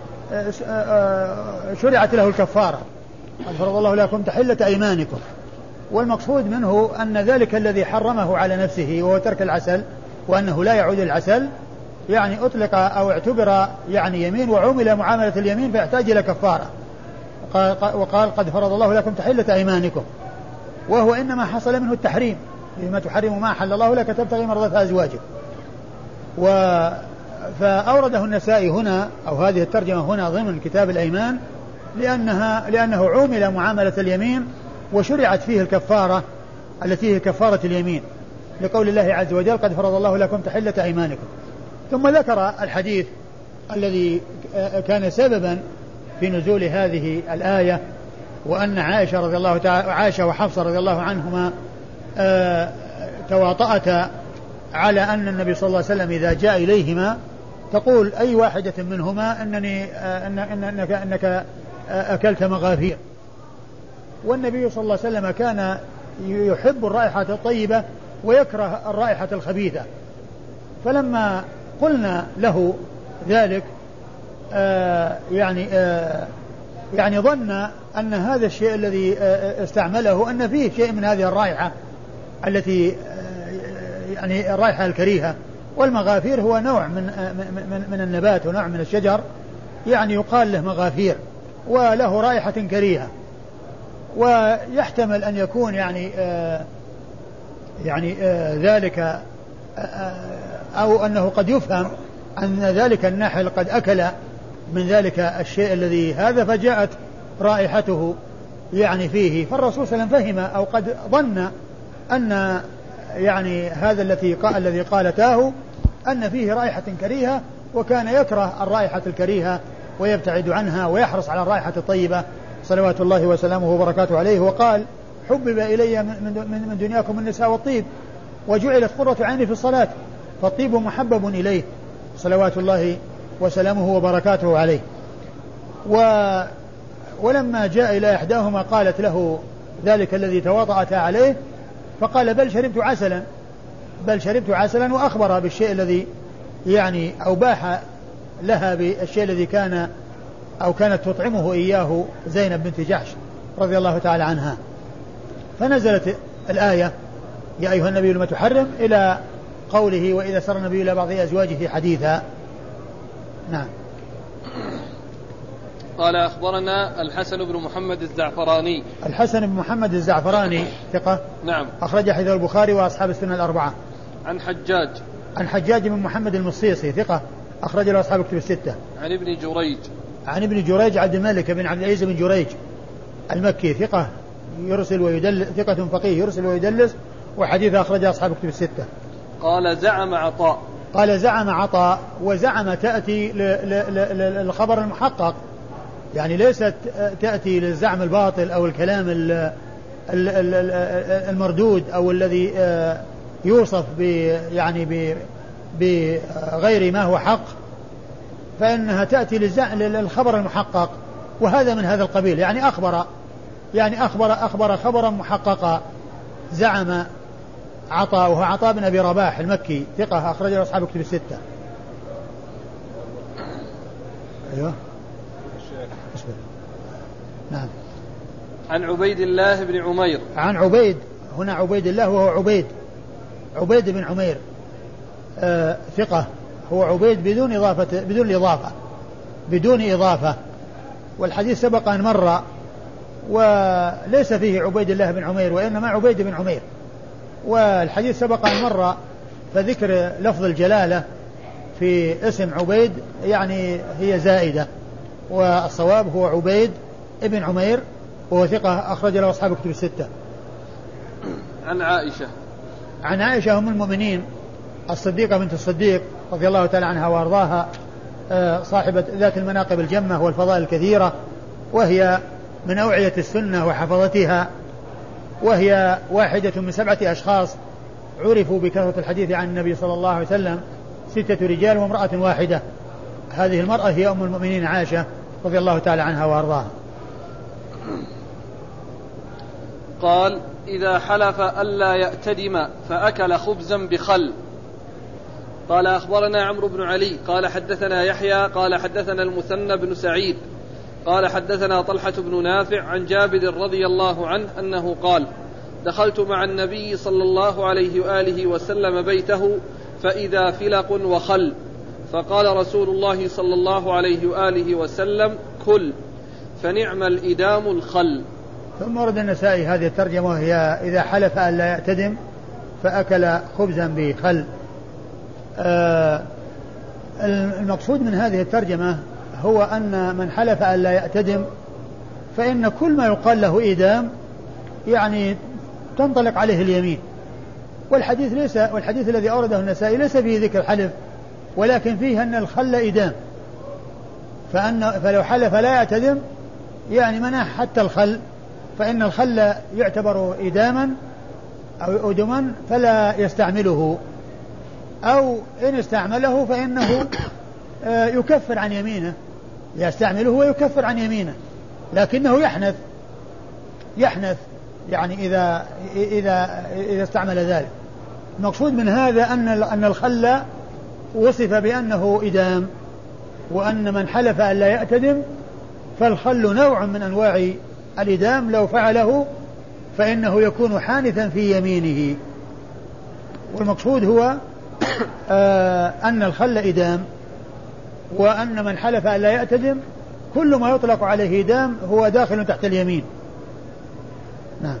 شرعت له الكفارة، قد فرض الله لكم تحلة أيمانكم، والمقصود منه أن ذلك الذي حرمه على نفسه وهو ترك العسل وأنه لا يعود العسل يعني أطلق أو اعتبر يعني يمين وعمل معاملة اليمين فيحتاج إلى كفارة، وقال قد فرض الله لكم تحلة أيمانكم، وهو إنما حصل منه التحريم لما تحرم ما أحل الله لك تبتغي مرضات أزواجك. و فأورده النسائي هنا أو هذه الترجمة هنا ضمن كتاب الأيمان لأنها لأنه عمل معاملة اليمين وشرعت فيه الكفارة التي هي كفارة اليمين، لقول الله عز وجل قد فرض الله لكم تحلة أيمانكم. ثم ذكر الحديث الذي كان سببا في نزول هذه الآية، وأن عائشة رضي الله تعالى عائشة وحفصة رضي الله عنهما تواطأتا على أن النبي صلى الله عليه وسلم إذا جاء إليهما تقول أي واحدة منهما أنني أن أنك, أنك أكلت مغافير، والنبي صلى الله عليه وسلم كان يحب الرائحة الطيبة ويكره الرائحة الخبيثة. فلما قلنا له ذلك آه يعني آه يعني ظن أن هذا الشيء الذي آه استعمله أن فيه شيء من هذه الرائحة التي آه يعني الرائحة الكريهة. والمغافير هو نوع من, آه من, من النبات ونوع من الشجر يعني يقال له مغافير وله رائحة كريهة. ويحتمل أن يكون يعني آه يعني آه ذلك آه أو أنه قد يفهم أن ذلك النحل قد أكل من ذلك الشيء الذي هذا فجاءت رائحته يعني فيه. فالرسول صلى الله عليه وسلم فهم أو قد ظن أن يعني هذا الذي قال الذي قالتاه أن فيه رائحة كريهة، وكان يكره الرائحة الكريهة ويبتعد عنها ويحرص على الرائحة الطيبة صلوات الله وسلامه وبركاته عليه. وقال: حبب إلي من, من دنياكم النساء والطيب وجعلت قرة عيني في الصلاة، فالطيب محبب إليه صلوات الله وسلامه وبركاته عليه. و ولما جاء إلى إحداهما قالت له ذلك الذي تواطأت عليه، فقال: بل شربت عسلا بل شربت عسلا وأخبرها بالشيء الذي يعني أو باح لها بالشيء الذي كان أو كانت تطعمه إياه زينب بنت جحش رضي الله تعالى عنها. فنزلت الآية: يا أيها النبي لما تحرم، إلى قوله: وإذا سر النبي إلى بعض أزواجه حديثا. نعم. قال: أخبرنا الحسن بن محمد الزعفراني. الحسن بن محمد الزعفراني ثقة. نعم. أخرج حديث البخاري وأصحاب السنة الأربعة. عن حجاج. عن حجاج بن محمد المصيصي ثقة، أخرج له أصحاب الكتب الستة. عن ابن جريج. عن ابن جريج عبد الملك بن عبد العزيز بن جريج المكي ثقة يرسل ويدلس، ثقة فقيه يرسل ويدلس، وحديث أخرج أصحاب الكتب الستة. قال: زعم عطاء. قال: زعم عطاء. وزعم تأتي للخبر المحقق، يعني ليست تأتي للزعم الباطل أو الكلام المردود أو الذي يوصف ب يعني بغير ما هو حق، فإنها تأتي للخبر المحقق، وهذا من هذا القبيل. يعني أخبر يعني أخبر أخبر خبرا محققا. زعم عطاء، وهو عطاء بن أبي رباح المكي ثقة، أخرجه أصحاب الكتب الستة. أيوه. نعم. عن عبيد الله بن عمير. عن عبيد، هنا عبيد الله وهو عبيد عبيد بن عمير آه ثقة، هو عبيد بدون إضافة بدون إضافة بدون إضافة والحديث سبق أن مر، وليس فيه عبيد الله بن عمير وإنما عبيد بن عمير، والحديث سبق أن مر، فذكر لفظ الجلالة في اسم عبيد يعني هي زائدة، والصواب هو عبيد ابن عمير وهو ثقة، أخرج له أصحاب الكتب الستة. عن عائشة. عن عائشة أم المؤمنين الصديقة بنت الصديق رضي الله تعالى عنها وأرضاها، صاحبة ذات المناقب الجمة والفضائل الكثيرة، وهي من أوعية السنة وحفظتها، وهي واحدة من سبعة أشخاص عرفوا بكثرة الحديث عن النبي صلى الله عليه وسلم، ستة رجال وامرأة واحدة. هذه المرأة هي أم المؤمنين عائشة رضي الله تعالى عنها وأرضاها. قال: إذا حلف ألا يأتدم فأكل خبزا بخل. قال: أخبرنا عمرو بن علي قال حدثنا يحيى قال حدثنا المثنى بن سعيد قال حدثنا طلحة بن نافع عن جابر رضي الله عنه أنه قال: دخلت مع النبي صلى الله عليه وآله وسلم بيته فإذا فلق وخل، فقال رسول الله صلى الله عليه وآله وسلم: كل، فنعم الإدام الخل. ثم ورد النسائي هذه الترجمة وهي: إذا حلف أن لا يأتدم فأكل خبزا بخل. آه المقصود من هذه الترجمة هو أن من حلف أن لا يأتدم فإن كل ما يقال له إدام يعني تنطلق عليه اليمين. والحديث ليس والحديث الذي أورده النسائي ليس فيه ذكر حلف، ولكن فيه أن الخل إدام، فأن فلو حلف لا يأتدم يعني منح حتى الخل، فإن الخل يعتبر إداما أو أدما فلا يستعمله، أو إن استعمله فإنه يكفر عن يمينه، يستعمله ويكفر عن يمينه، لكنه يحنث يحنث يعني إذا إذا إذا استعمل ذلك. المقصود من هذا أن أن الخل وصف بأنه إدام، وأن من حلف أن لا يأتدم فالخل نوع من أنواع الإدام، لو فعله فإنه يكون حانثا في يمينه. والمقصود هو آه أن الخل إدام، وأن من حلف أن لا يأتدم كل ما يطلق عليه إدام هو داخل تحت اليمين. نعم.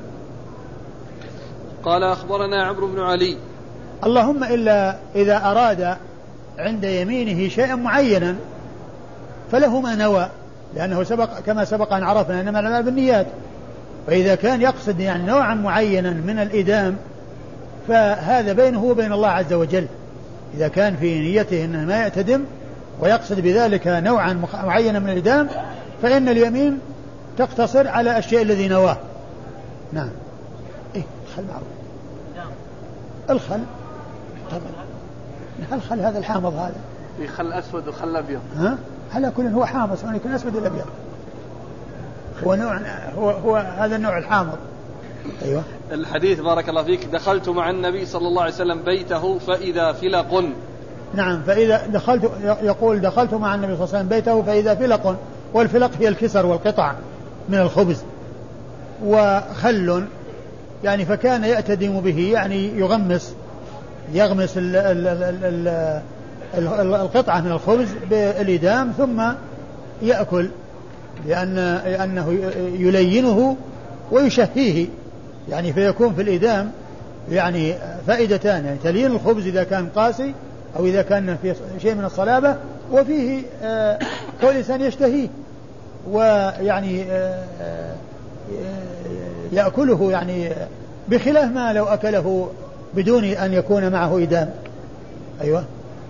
قال أخبرنا عمرو بن علي. اللهم إلا إذا أراد عند يمينه شيئا معينا فله ما نوى، لأنه سبق كما سبق أن عرفنا إنما الأعمال بالنيات، فإذا كان يقصد يعني نوعا معينا من الإدام فهذا بينه وبين الله عز وجل. إذا كان في نيته أنه ما يأتدم ويقصد بذلك نوعا معينا من الإدام فإن اليمين تقتصر على الشيء الذي نواه. نعم. إيه الخل معروف. الخل طبعا الخل هذا الحامض هذا في خل أسود وخل أبيض. ها على كل هو حامض سواء يكون أسود ولا أبيض، هو نوع هو هو هذا النوع الحامض. أيوة. الحديث بارك الله فيك دخلت مع النبي صلى الله عليه وسلم بيته فإذا فلق. نعم. فإذا دخلت يقول دخلت مع النبي صلى الله عليه وسلم بيته فإذا فلق، والفلق هي الكسر والقطع من الخبز، وخل يعني فكان يأتدم به يعني يغمس يغمس ال ال ال ال القطعة من الخبز بالإدام ثم يأكل، لأن لأنه يلينه ويشهيه، يعني فيكون في الإدام يعني فائدتان، يعني تليين الخبز إذا كان قاسي أو إذا كان فيه شيء من الصلابة، وفيه آه كل إنسان يشتهيه ويعني آه آه يأكله، يعني بخلاف ما لو أكله بدون أن يكون معه إدام. أيوة.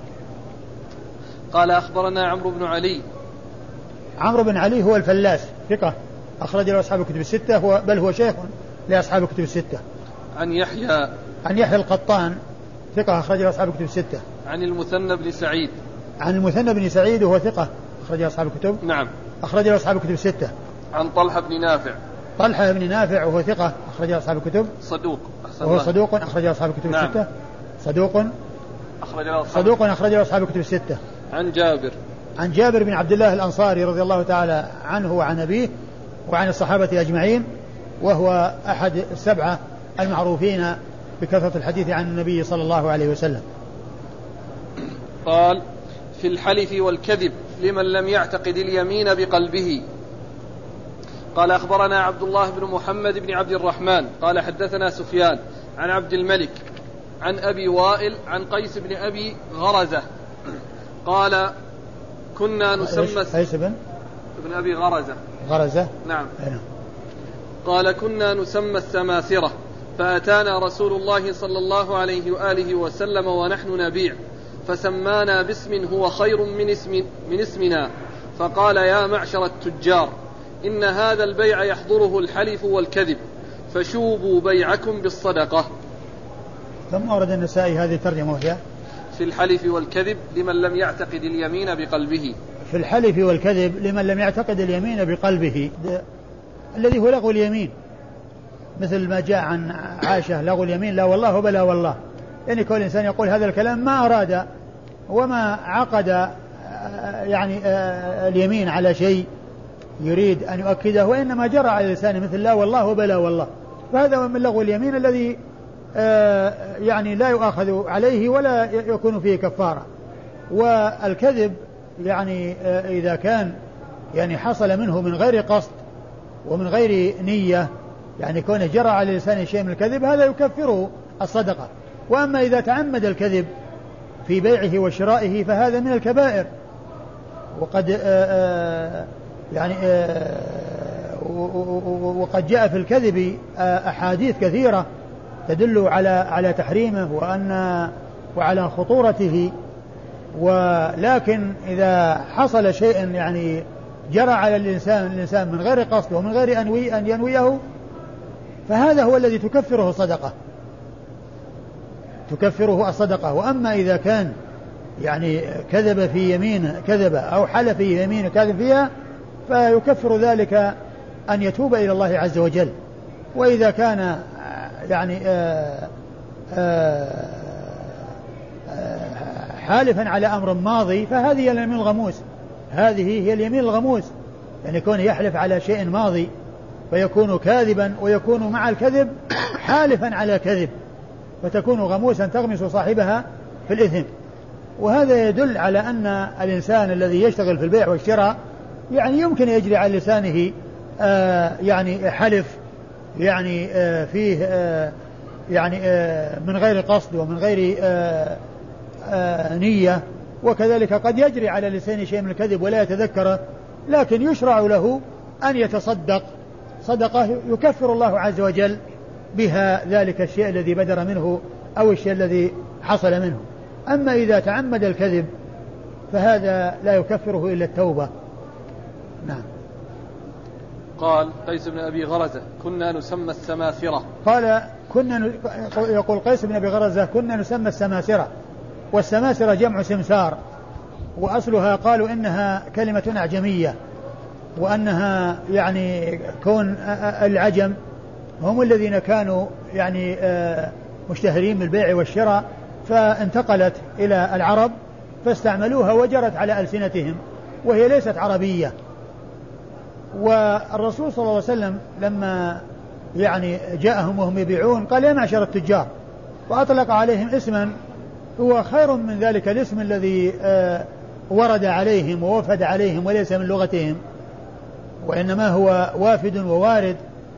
قال أخبرنا عمرو بن علي. عمرو بن علي هو الفلاس ثقة أخرج له أصحاب الكتب الستة، هو بل هو شيخ لأصحاب الكتب الستة. عن يحيى عن يحيى القطان ثقة أخرج له أصحاب الكتب الستة. عن المثنى بن سعيد. عن المثنى بن سعيد وهو ثقة أخرج له أصحاب الكتب. نعم. أخرج له أصحاب الكتب الستة. عن طلحة بن نافع. طلحة بن نافع وهو ثقة أخرج له أصحاب الكتب. صدوق. وهو صدوق أخرج له أصحاب الكتب نعم. الستة. صدوق أخرج له أصحاب صدوق أخرج له أصحاب الكتب الستة. عن جابر. عن جابر بن عبد الله الأنصاري رضي الله تعالى عنه وعن أبيه وعن الصحابة أجمعين، وهو أحد السبعة المعروفين بكثرة الحديث عن النبي صلى الله عليه وسلم. قال: في الحلف والكذب لمن لم يعتقد اليمين بقلبه. قال أخبرنا عبد الله بن محمد بن عبد الرحمن قال حدثنا سفيان عن عبد الملك عن أبي وائل عن قيس بن أبي غرزة قال: كنا نسمى قيس بن ابن أبي غرزة غرزة نعم. أينا. قال: كنا نسمى السماسرة، فأتانا رسول الله صلى الله عليه وآله وسلم ونحن نبيع، فسمانا باسم هو خير من اسم من اسمنا، فقال: يا معشر التجار، إن هذا البيع يحضره الحلف والكذب، فشوبوا بيعكم بالصدقة. ثم أورد النسائي هذه الترجمة وهي في الحلف والكذب لمن لم يعتقد اليمين بقلبه. في الحلف والكذب لمن لم يعتقد اليمين بقلبه، الذي هو لغو اليمين، مثل ما جاء عن عائشة لغو اليمين لا والله بلا والله، يعني كل إنسان يقول هذا الكلام ما أراد وما عقد يعني اليمين على شيء يريد أن يؤكده، وإنما جرى على لسانه مثل لا والله وبلا والله، فهذا من لغو اليمين الذي يعني لا يؤاخذ عليه ولا يكون فيه كفارة. والكذب يعني إذا كان يعني حصل منه من غير قصد ومن غير نية، يعني كونه جرى على لسانه شيء من الكذب، هذا يكفره الصدقة. وأما إذا تعمد الكذب في بيعه وشرائه فهذا من الكبائر، وقد آآ يعني آآ وقد جاء في الكذب أحاديث كثيرة تدل على على تحريمه وأن وعلى خطورته. ولكن إذا حصل شيء يعني جرى على الإنسان الإنسان من غير قصد ومن غير أنوي أن ينويه، فهذا هو الذي تكفره الصدقة تكفره الصدقة. وأما إذا كان يعني كذب في يمين كذب أو حلف في يمين كاذب فيها، فيكفر ذلك أن يتوب إلى الله عز وجل. وإذا كان يعني آآ آآ حالفا على أمر ماضي فهذه من الغموس، هذه هي اليمين الغموس، يعني كونه يحلف على شيء ماضي فيكون كاذبا ويكون مع الكذب حالفا على كذب، فتكون غموسا تغمس صاحبها في الإثم. وهذا يدل على أن الإنسان الذي يشتغل في البيع والشراء يعني يمكن يجري على لسانه آه يعني حلف يعني آه فيه آه يعني آه من غير قصد ومن غير آه آه نية، وكذلك قد يجري على لسانه شيء من الكذب ولا يتذكره، لكن يشرع له أن يتصدق صدقة يكفر الله عز وجل بها ذلك الشيء الذي بدر منه أو الشيء الذي حصل منه. أما إذا تعمد الكذب فهذا لا يكفره إلا التوبة. نعم. قال قيس بن أبي غرزة كنا نسمى السماسرة. قال كنا ن... يقول قيس بن أبي غرزة كنا نسمى السماسرة، والسماسرة جمع سمسار، وأصلها قالوا إنها كلمة أعجمية، وأنها يعني كون العجم هم الذين كانوا يعني مشتهرين بالبيع والشراء، فانتقلت إلى العرب فاستعملوها وجرت على ألسنتهم وهي ليست عربية. والرسول صلى الله عليه وسلم لما يعني جاءهم وهم يبيعون قال يا معشر التجار، وأطلق عليهم اسما هو خير من ذلك الاسم الذي ورد عليهم ووفد عليهم وليس من لغتهم، وإنما هو وافد ووارد،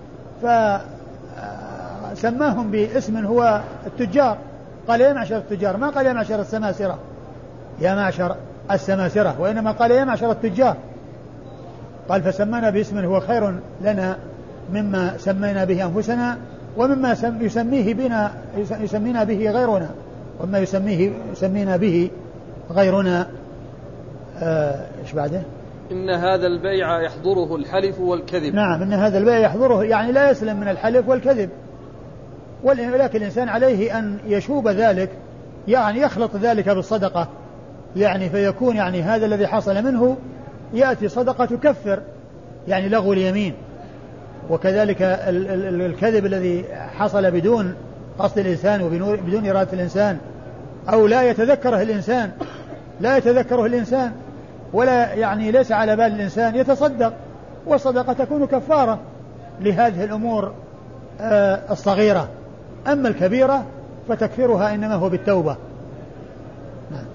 فسماهم باسم هو التجار. قال يا معشر التجار، ما قال يا معشر السماسرة يا معشر السماسرة، وإنما قال يا معشر التجار. قال فسمانا باسم هو خير لنا مما سمينا به أنفسنا ومما يسميه بنا يسمينا به غيرنا وما يسميه يسمينا به غيرنا. ايش آه بعده؟ إن هذا البيع يحضره الحلف والكذب. نعم، إن هذا البيع يحضره يعني لا يسلم من الحلف والكذب، ولكن الإنسان عليه أن يشوب ذلك، يعني يخلط ذلك بالصدقة، يعني فيكون يعني هذا الذي حصل منه يأتي صدقة تكفر يعني لغو اليمين، وكذلك ال- ال- الكذب الذي حصل بدون قصد الإنسان وبدون إرادة الإنسان أو لا يتذكره الإنسان لا يتذكره الإنسان ولا يعني ليس على بال الإنسان يتصدق، والصدقة تكون كفارة لهذه الأمور آه الصغيرة. أما الكبيرة فتكفيرها إنما هو بالتوبة. نعم.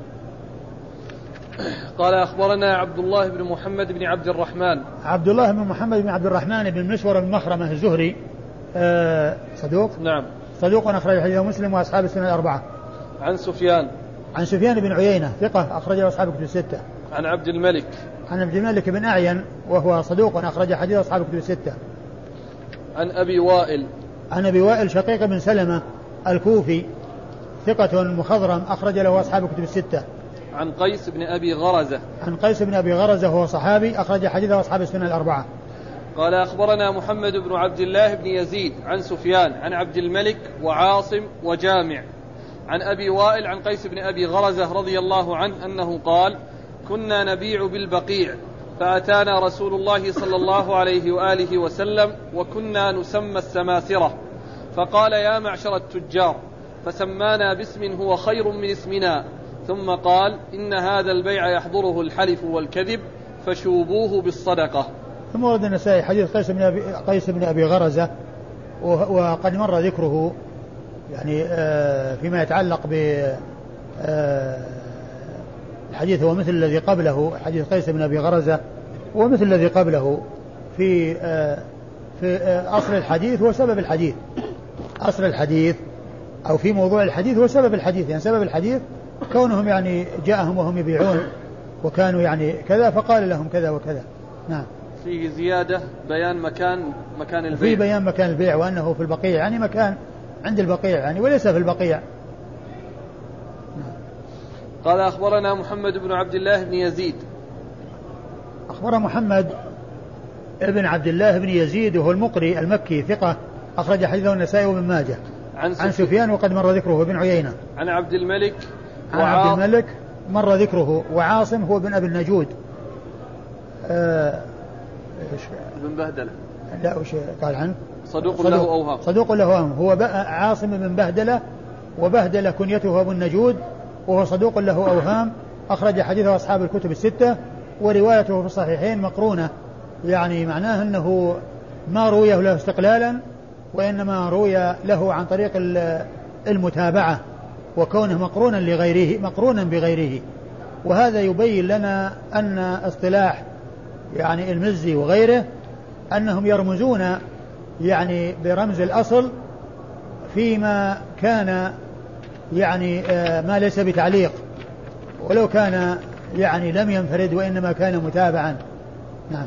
قال أخبرنا عبد الله بن محمد بن عبد الرحمن. عبد الله بن محمد بن عبد الرحمن بن مسور بن مخرمة الزهري آه صدوق. نعم. صدوق أخرج حديثه مسلم وأصحاب السنة الأربعة. عن سفيان. عن سفيان بن عيينة ثقة أخرجه أصحاب الكتب الستة. عن عبد الملك. عن عبد الملك بن أعين وهو صدوق أخرج حديث أصحاب الكتب الستة. عن أبي وائل. عن أبي وائل شقيق بن سلمة الكوفي ثقة مخضرم أخرج له أصحاب الكتب الستة. عن قيس بن أبي غرزة. عن قيس بن أبي غرزة وهو صحابي أخرج حديثه أصحاب السنة الأربعة. قال أخبرنا محمد بن عبد الله بن يزيد عن سفيان عن عبد الملك وعاصم وجامع عن أبي وائل عن قيس بن أبي غرزة رضي الله عنه أنه قال كنا نبيع بالبقيع فأتانا رسول الله صلى الله عليه وآله وسلم وكنا نسمى السماسرة فقال يا معشر التجار، فسمانا باسم هو خير من اسمنا، ثم قال إن هذا البيع يحضره الحلف والكذب فشوبوه بالصدقة. ثم ورد النسائي حديث قيس بن أبي, قيس بن أبي غرزة وقد مر ذكره يعني فيما يتعلق ب الحديث هو مثل الذي قبله، حديث قيس بن أبي غرزة ومثل الذي قبله في في أصل الحديث وسبب الحديث. أصل الحديث أو في موضوع الحديث وسبب الحديث، يعني سبب الحديث كونهم يعني جاءهم وهم يبيعون وكانوا يعني كذا فقال لهم كذا وكذا. نعم. فيه زيادة بيان مكان مكان البيع. في بيان مكان البيع وأنه في البقيع، يعني مكان عند البقيع يعني وليس في البقيع. نعم. قال أخبرنا محمد بن عبد الله بن يزيد. أخبر محمد ابن عبد الله بن يزيد وهو المقري المكي ثقة أخرج حديثه النسائي وابن ماجه. عن, عن سفيان وقد مر ذكره بن عيينة. عن عبد الملك. عن عبد الملك مر ذكره. وعاصم هو بن أبي النجود. آه بن بهدلة. لا وش قال عنه؟ صدوق, صدوق له أوهام. صدوق له أوهام. هو عاصم بن بهدلة، وبهدلة كنيته أبو النجود، وهو صدوق له أوهام أخرج حديثه أصحاب الكتب الستة. وروايته في الصحيحين مقرونة، يعني معناه أنه ما رويه له استقلالا، وإنما روي له عن طريق المتابعة، وكونه مقرونا لغيره مقرونا بغيره. وهذا يبين لنا أن اصطلاح يعني المزي وغيره أنهم يرمزون يعني برمز الأصل فيما كان يعني ما ليس بتعليق، ولو كان يعني لم ينفرد وإنما كان متابعا. نعم.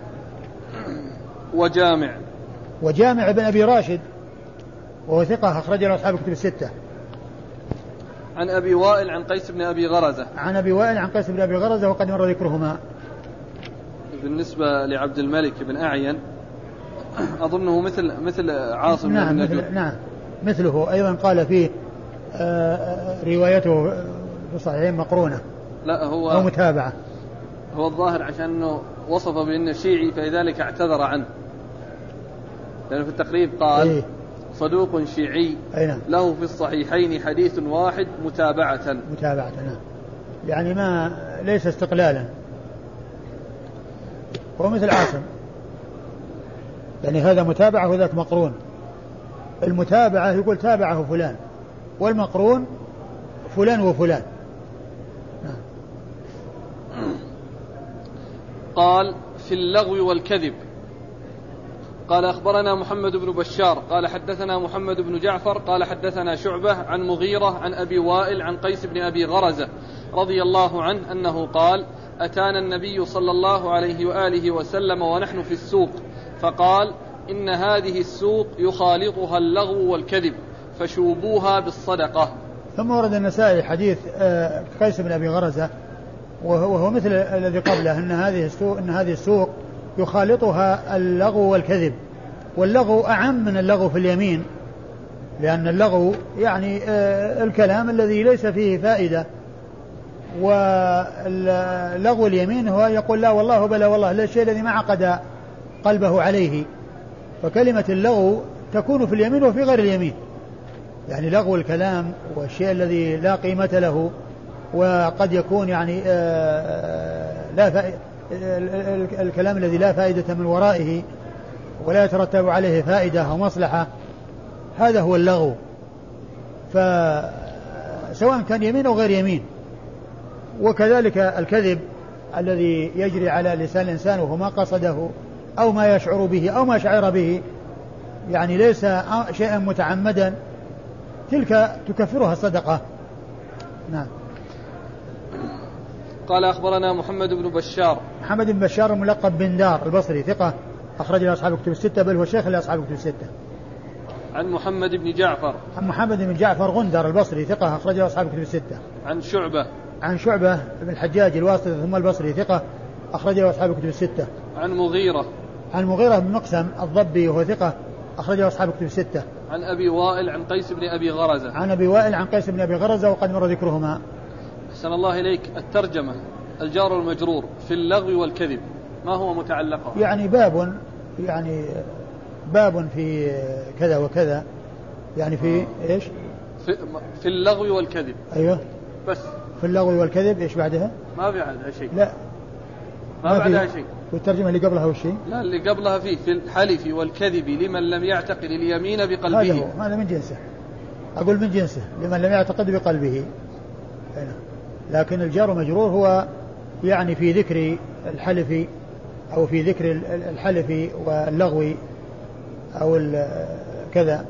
وجامع وجامع ابن أبي راشد وهو ثقة أخرج له أصحاب الكتب الستة. عن أبي وائل عن قيس بن أبي غرزة. عن أبي وائل عن قيس بن أبي غرزة وقد مر ذكرهما. بالنسبة لعبد الملك بن أعين أظنه مثل مثل عاصم. نعم مثل نعم مثله أيضا قال فيه آه روايته في الصحيحين مقرونة. لا هو أو متابعة. هو الظاهر عشان أنه وصف بأنه شيعي فلذلك اعتذر عنه، لأنه في التقريب قال إيه؟ صدوق شيعي نعم. له في الصحيحين حديث واحد متابعة. متابعة نعم. يعني ما ليس استقلالا، هو مثل عاصم، يعني هذا متابعة وذاك مقرون. المتابعة يقول تابعه فلان، والمقرون فلان وفلان. نعم. قال في اللغو والكذب. قال أخبرنا محمد بن بشار قال حدثنا محمد بن جعفر قال حدثنا شعبة عن مغيرة عن أبي وائل عن قيس بن أبي غرزة رضي الله عنه أنه قال أتانا النبي صلى الله عليه وآله وسلم ونحن في السوق فقال إن هذه السوق يخالطها اللغو والكذب فشوبوها بالصدقة. ثم ورد النسائي حديث قيس بن أبي غرزة وهو مثل الذي قبله، أن هذه السوق أن هذه السوق يخالطها اللغو والكذب، واللغو أعم من اللغو في اليمين، لأن اللغو يعني الكلام الذي ليس فيه فائدة، واللغو اليمين هو يقول لا والله بلا والله، لا الشيء الذي ما عقد قلبه عليه. فكلمة اللغو تكون في اليمين وفي غير اليمين، يعني لغو الكلام والشيء الذي لا قيمة له، وقد يكون يعني لا فائدة، الكلام الذي لا فائدة من ورائه ولا يترتب عليه فائدة أو مصلحة، هذا هو اللغو، فسواء كان يمين أو غير يمين. وكذلك الكذب الذي يجري على لسان الإنسان وهو ما قصده أو ما يشعر به أو ما شعر به، يعني ليس شيئا متعمدا، تلك تكفرها الصدقة. نعم. قال أخبرنا محمد بن بشار. محمد بن بشار ملقب بن دار البصري ثقة أخرج له أصحاب الكتب الستة، بل هو شيخ لأصحاب الكتب الستة. عن محمد بن جعفر. عن محمد بن جعفر غندر البصري ثقة أخرج له أصحاب الكتب الستة. عن شعبة. عن شعبة بن الحجاج الواسطي ثم البصري ثقة أخرج له أصحاب الكتب الستة. عن مغيرة. عن مغيرة بن مقسم الضبي وهو ثقة أخرج له أصحاب الكتب الستة. عن أبي وائل عن قيس بن أبي غرزة. عن أبي وائل عن قيس بن أبي غرزة وقد مر ذكرهما. أحسن الله إليك. الترجمة الجار والمجرور في اللغو والكذب ما هو متعلقه؟ يعني باب يعني باب في كذا وكذا، يعني في آه. إيش في, في اللغو والكذب. أيوه بس في اللغو والكذب. إيش بعدها؟ ما بعدها شيء. لا ما, ما بعدها شيء. والترجمة اللي قبلها وش هي؟ لا اللي قبلها فيه في الحلف والكذب لمن لم يعتقد اليمين بقلبه. هذا هو، هذا من جنسه، أقول من جنسه لمن لم يعتقد بقلبه. هنا. لكن الجار ومجرور هو يعني في ذكر الحلف أو في ذكر الحلف واللغو أو كذا.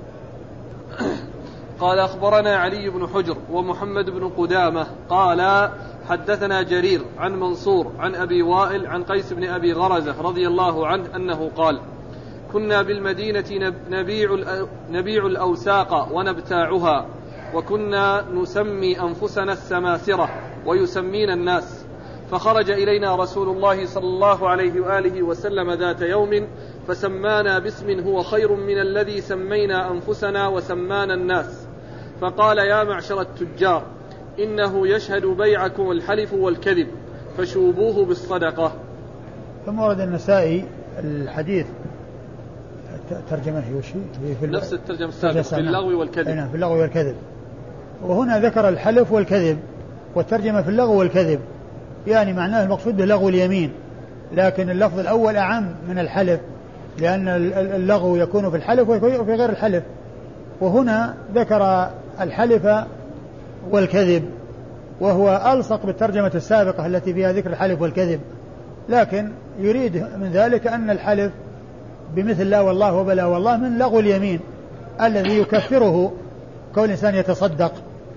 قال أخبرنا علي بن حجر ومحمد بن قدامة قال حدثنا جرير عن منصور عن أبي وائل عن قيس بن أبي غرزة رضي الله عنه أنه قال كنا بالمدينة نبيع, نبيع الأوساق ونبتاعها، وكنا نسمي أنفسنا السماسرة ويسمينا الناس، فخرج إلينا رسول الله صلى الله عليه وآله وسلم ذات يوم فسمانا باسم هو خير من الذي سمينا أنفسنا وسمانا الناس، فقال يا معشر التجار إنه يشهد بيعكم الحلف والكذب فشوبوه بالصدقة. ثم ورد النسائي الحديث ترجمة هي وشي في نفس الترجمة السابقة في اللغو والكذب. في اللغو والكذب، وهنا ذكر الحلف والكذب، والترجمة في اللغو والكذب، يعني معناه المقصود به لغو اليمين، لكن اللفظ الأول أعم من الحلف، لأن اللغو يكون في الحلف وفي غير الحلف، وهنا ذكر الحلف والكذب، وهو ألصق بالترجمة السابقة التي فيها ذكر الحلف والكذب، لكن يريد من ذلك أن الحلف بمثل لا والله وبلا والله من لغو اليمين الذي يكفره كون الإنسان يتصدق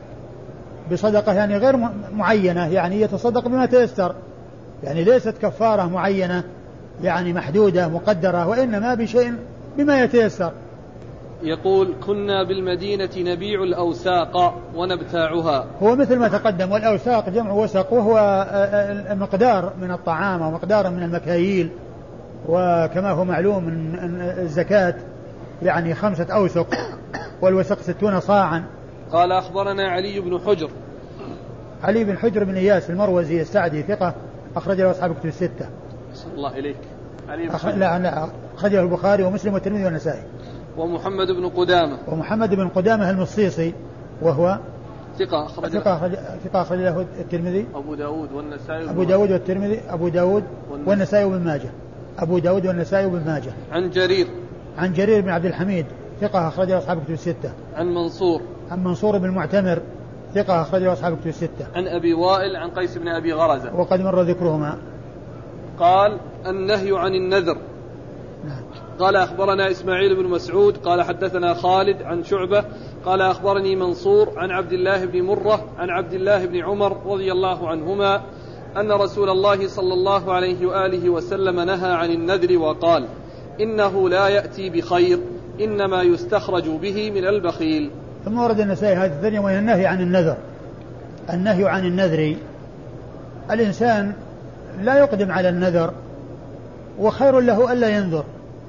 بصدقة يعني غير معينة، يعني يتصدق بما تيسر، يعني ليست كفارة معينة يعني محدودة مقدرة، وإنما بشيء بما يتيسر. يقول كنا بالمدينة نبيع الأوساق ونبتاعها. هو مثل ما تقدم، والأوساق جمع وسق، وهو مقدار من الطعام ومقدار من المكاييل، وكما هو معلوم من الزكاة يعني خمسة أوسق، والوسق ستون صاعا. قال أخبرنا علي بن حجر. علي بن حجر بن إياس المروزي السعدي ثقة، أخرج له أصحاب كتب الستة. صلى الله إليك. علي بن أخ... لا لا أخرجه البخاري ومسلم والترمذي والنسائي. ومحمد بن قدامة. ومحمد بن قدامة المصيصي وهو ثقة أخرج ثقة أخرج ثقة أخرج له الترمذي. أبو داود والنسائي. أبو داود والترمذي أبو داود والنسائي وابن ماجه. أبو داود والنسائي وابن ماجه. عن جرير. عن جرير بن عبد الحميد ثقة أخرج له أصحاب كتب الستة. عن منصور. عن منصور بن المعتمر ثقة أخرج له أصحاب كتب الستة. عن أبي وائل عن قيس بن أبي غرزة وقد مر ذكرهما. قال النهي عن النذر. نعم. قال أخبرنا إسماعيل بن مسعود قال حدثنا خالد عن شعبة قال أخبرني منصور عن عبد الله بن مرة عن عبد الله بن عمر رضي الله عنهما أن رسول الله صلى الله عليه وآله وسلم نهى عن النذر وقال إنه لا يأتي بخير إنما يستخرج به من البخيل. ثم ورد النسائي هذه الثانية وهي النهي عن النذر. النهي عن النذر، الإنسان لا يقدم على النذر، وخير له ألا ينذر،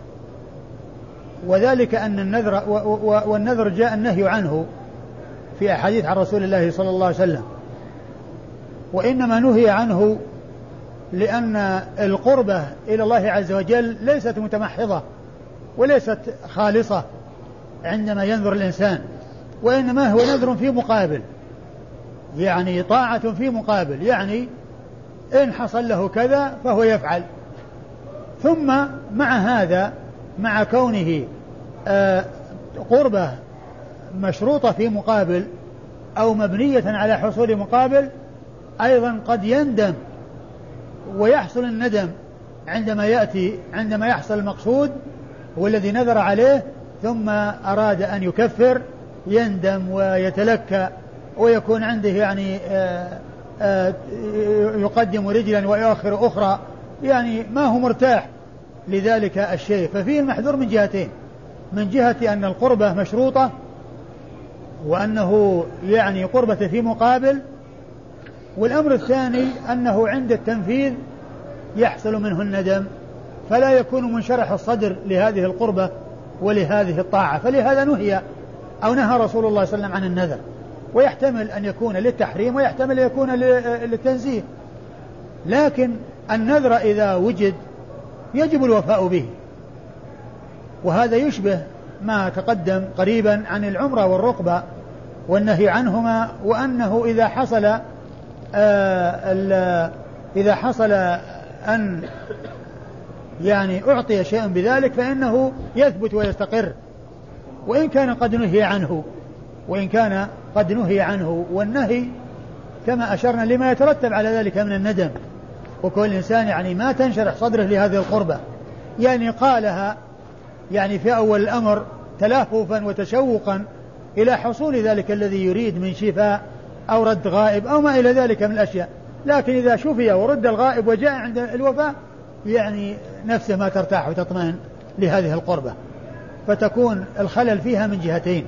وذلك أن النذر والنذر جاء النهي عنه في أحاديث عن رسول الله صلى الله عليه وسلم، وإنما نهي عنه لأن القربة إلى الله عز وجل ليست متمحضة وليست خالصة عندما ينذر الإنسان، وإنما هو نذر في مقابل، يعني طاعة في مقابل، يعني إن حصل له كذا فهو يفعل. ثم مع هذا، مع كونه آه قربة مشروطة في مقابل أو مبنية على حصول مقابل، أيضا قد يندم ويحصل الندم عندما يأتي عندما يحصل المقصود والذي نذر عليه ثم أراد أن يكفر، يندم ويتلكى ويكون عنده يعني آآ آآ يقدم رجلا ويؤخر أخرى، يعني ما هو مرتاح لذلك الشيء. ففيه المحذور من جهتين، من جهة أن القربة مشروطة وأنه يعني قربة في مقابل، والأمر الثاني أنه عند التنفيذ يحصل منه الندم، فلا يكون منشرح الصدر لهذه القربة ولهذه الطاعة، فلهذا نهي أو نهى رسول الله صلى الله عليه وسلم عن النذر، ويحتمل أن يكون للتحريم ويحتمل أن يكون للتنزيه، لكن النذر إذا وجد يجب الوفاء به، وهذا يشبه ما تقدم قريبا عن العمرة والرقبة والنهي عنهما، وأنه إذا حصل آه إذا حصل أن يعني أعطي شيء بذلك فإنه يثبت ويستقر، وإن كان قد نهي عنه وإن كان قد نهي عنه والنهي كما أشرنا لما يترتب على ذلك من الندم، وكل إنسان يعني ما تنشرح صدره لهذه القربة، يعني قالها يعني في أول الأمر تلهفا وتشوقا إلى حصول ذلك الذي يريد من شفاء أو رد غائب أو ما إلى ذلك من الأشياء، لكن إذا شفي ورد الغائب وجاء عند الوفاة يعني نفسه ما ترتاح وتطمئن لهذه القربة، فتكون الخلل فيها من جهتين.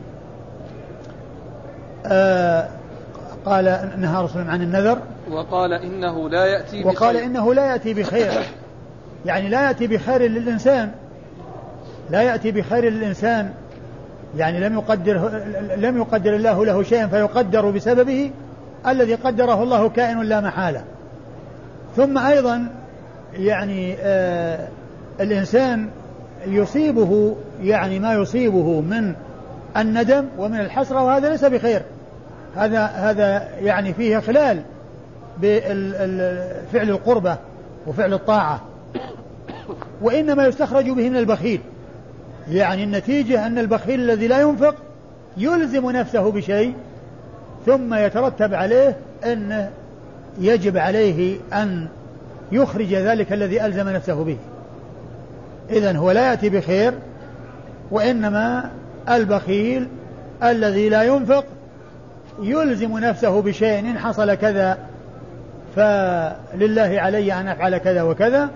آه قال نهى رسول الله عن النذر، وقال إنه لا يأتي بخير، وقال إنه لا يأتي بخير، يعني لا يأتي بخير للإنسان، لا يأتي بخير للإنسان، يعني لم يقدر لم يقدر الله له شيئا فيقدر بسببه الذي قدره الله كائن لا محالة. ثم أيضا يعني آه الإنسان يصيبه يعني ما يصيبه من الندم ومن الحسرة، وهذا ليس بخير، هذا هذا يعني فيه خلال بفعل القربة وفعل الطاعة، وإنما يستخرج به من البخيل. يعني النتيجة أن البخيل الذي لا ينفق يلزم نفسه بشيء ثم يترتب عليه أنه يجب عليه أن يخرج ذلك الذي ألزم نفسه به. إذن هو لا يأتي بخير، وإنما البخيل الذي لا ينفق يلزم نفسه بشيء إن حصل كذا فلله علي أن أفعل كذا وكذا،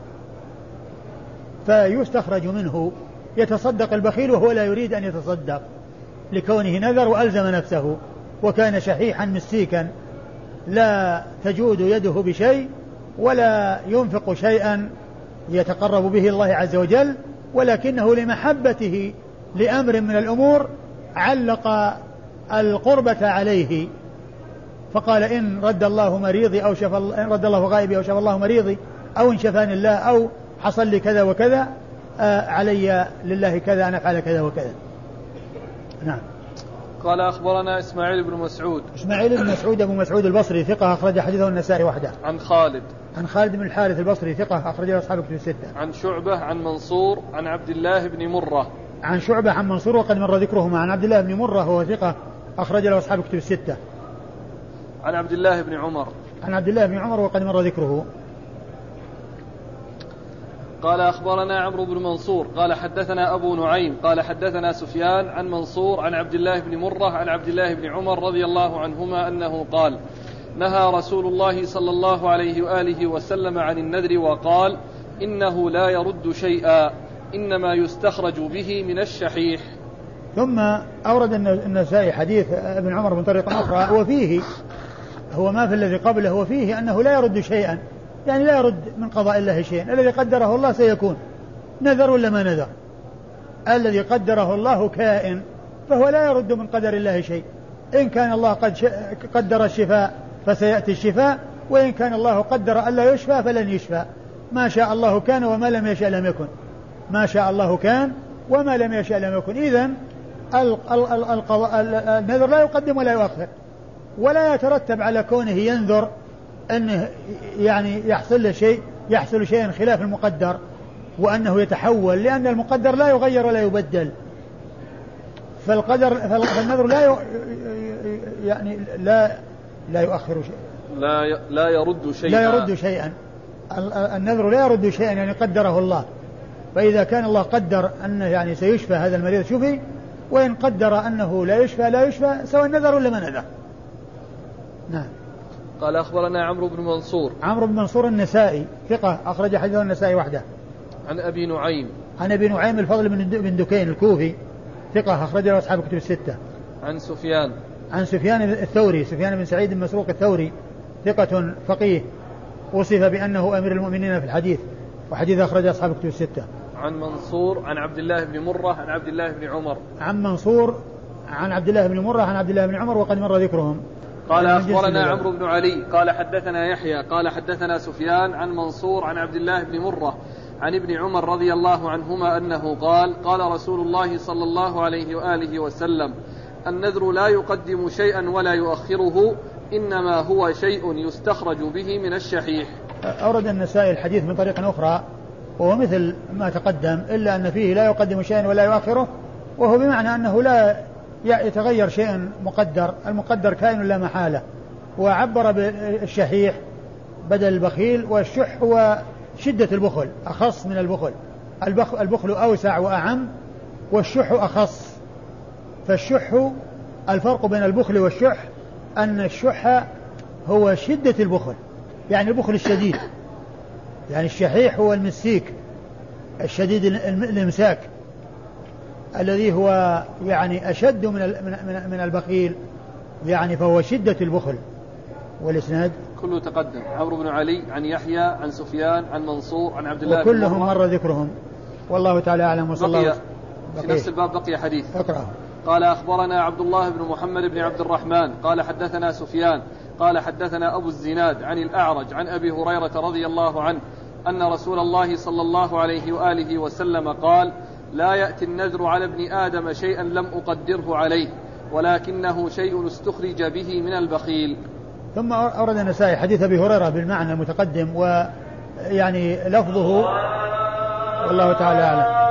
فيستخرج منه. يتصدق البخيل وهو لا يريد أن يتصدق لكونه نذر وألزم نفسه وكان شحيحا مسيكا لا تجود يده بشيء ولا ينفق شيئا يتقرب به الله عز وجل، ولكنه لمحبته لأمر من الأمور علق القربة عليه، فقال إن رد الله مريضي أو شفى إن رد الله غائبي أو شفى الله مريضي أو إن شفاني الله أو حصل لي كذا وكذا آه علي لله كذا أن أفعل كذا وكذا. نعم. قال أخبرنا إسماعيل بن مسعود. إسماعيل بن مسعود أبو مسعود البصري ثقة أخرج حديثه النسائي وحده. عن خالد. عن خالد بن الحارث البصري ثقة أخرج له أصحاب كتب الستة. عن شعبة عن منصور عن عبد الله بن مرة. عن شعبة عن منصور وقد مر ذكرهما. عن عبد الله بن مرة هو ثقة أخرج له أصحاب كتب الستة. عن عبد الله بن عمر. عن عبد الله بن عمر وقد مر ذكره. قال أخبرنا عمرو بن منصور قال حدثنا أبو نعيم قال حدثنا سفيان عن منصور عن عبد الله بن مرة عن عبد الله بن عمر رضي الله عنهما أنه قال نهى رسول الله صلى الله عليه وآله وسلم عن النذر وقال إنه لا يرد شيئا إنما يستخرج به من الشحيح. ثم أورد النسائي حديث ابن عمر من طريق أخرى وفيه هو ما في الذي قبله وفيه أنه لا يرد شيئا، يعني لا يرد من قضاء الله شيئا، الذي قدره الله سيكون نذر ولا ما نذر، الذي قدره الله كائن فهو لا يرد من قدر الله شيء. إن كان الله قد قدر الشفاء فسيأتي الشفاء، وإن كان الله قدر ألا يشفى فلن يشفى. ما شاء الله كان وما لم يشاء لم يكن. ما شاء الله كان وما لم يشاء لم يكن. إذن النذر لا يقدم ولا يؤخر، ولا يترتب على كونه ينذر أنه يعني يحصل له شيء يحصل شيء خلاف المقدر وأنه يتحول، لأن المقدر لا يغير ولا يبدل. فالقدر فالنذر لا يعني لا لا يؤخر شيء لا لا يرد شيئا لا يرد شيئا النذر لا يرد شيئا يعني قدره الله. فإذا كان الله قدر أنه يعني سيشفى هذا المريض شفي، وإن قدر أنه لا يشفى لا يشفى، سواء النذر ولا ما نذر. نعم. قال أخبرنا عمرو بن منصور. عمرو بن منصور النسائي ثقة أخرج حديثه النسائي وحده. عن أبي نعيم. عن أبي نعيم الفضل بن دكين الكوفي ثقة أخرج له أصحاب كتب الستة. عن سفيان. عن سفيان الثوري سفيان بن سعيد بن مسروق الثوري ثقة فقيه وصف بأنه أمير المؤمنين في الحديث، وحديث أخرج أصحاب كتب الستة. عن منصور عن عبد الله بن مرة عن عبد الله بن عمر. عن منصور عن عبد الله بن مرة عن عبد الله بن عمر وقد مر ذكرهم. قال أخبرنا عمرو بن علي قال حدثنا يحيى قال حدثنا سفيان عن منصور عن عبد الله بن مرة عن ابن عمر رضي الله عنهما أنه قال قال رسول الله صلى الله عليه وآله وسلم النذر لا يقدم شيئا ولا يؤخره إنما هو شيء يستخرج به من الشحيح. أورد النسائي الحديث من طريق أخرى وهو مثل ما تقدم، إلا أن فيه لا يقدم شيئا ولا يؤخره، وهو بمعنى أنه لا يتغير شيء مقدر، المقدر كائن لا محالة. وعبر بالشحيح بدل البخيل، والشح هو شدة البخل أخص من البخل. البخل أوسع وأعم والشح أخص. فالشح الفرق بين البخل والشح أن الشح هو شدة البخل، يعني البخل الشديد، يعني الشحيح هو المسيك الشديد الإمساك الذي هو يعني أشد من من البخيل، يعني فهو شدة البخل. والإسناد كله تقدم. عمرو بن علي عن يحيى عن سفيان عن منصور عن عبد الله وكلهم مر ذكرهم، والله تعالى أعلم. وصلى الله في نفس الباب بقي حديث. اقرأ. قال أخبرنا عبد الله بن محمد بن عبد الرحمن قال حدثنا سفيان قال حدثنا أبو الزناد عن الأعرج عن أبي هريرة رضي الله عنه أن رسول الله صلى الله عليه وآله وسلم قال لا يأتي النذر على ابن آدم شيئا لم أقدره عليه ولكنه شيء استخرج به من البخيل. ثم أورد النسائي حديث أبي هريرة بالمعنى المتقدم ويعني لفظه والله تعالى أعلم.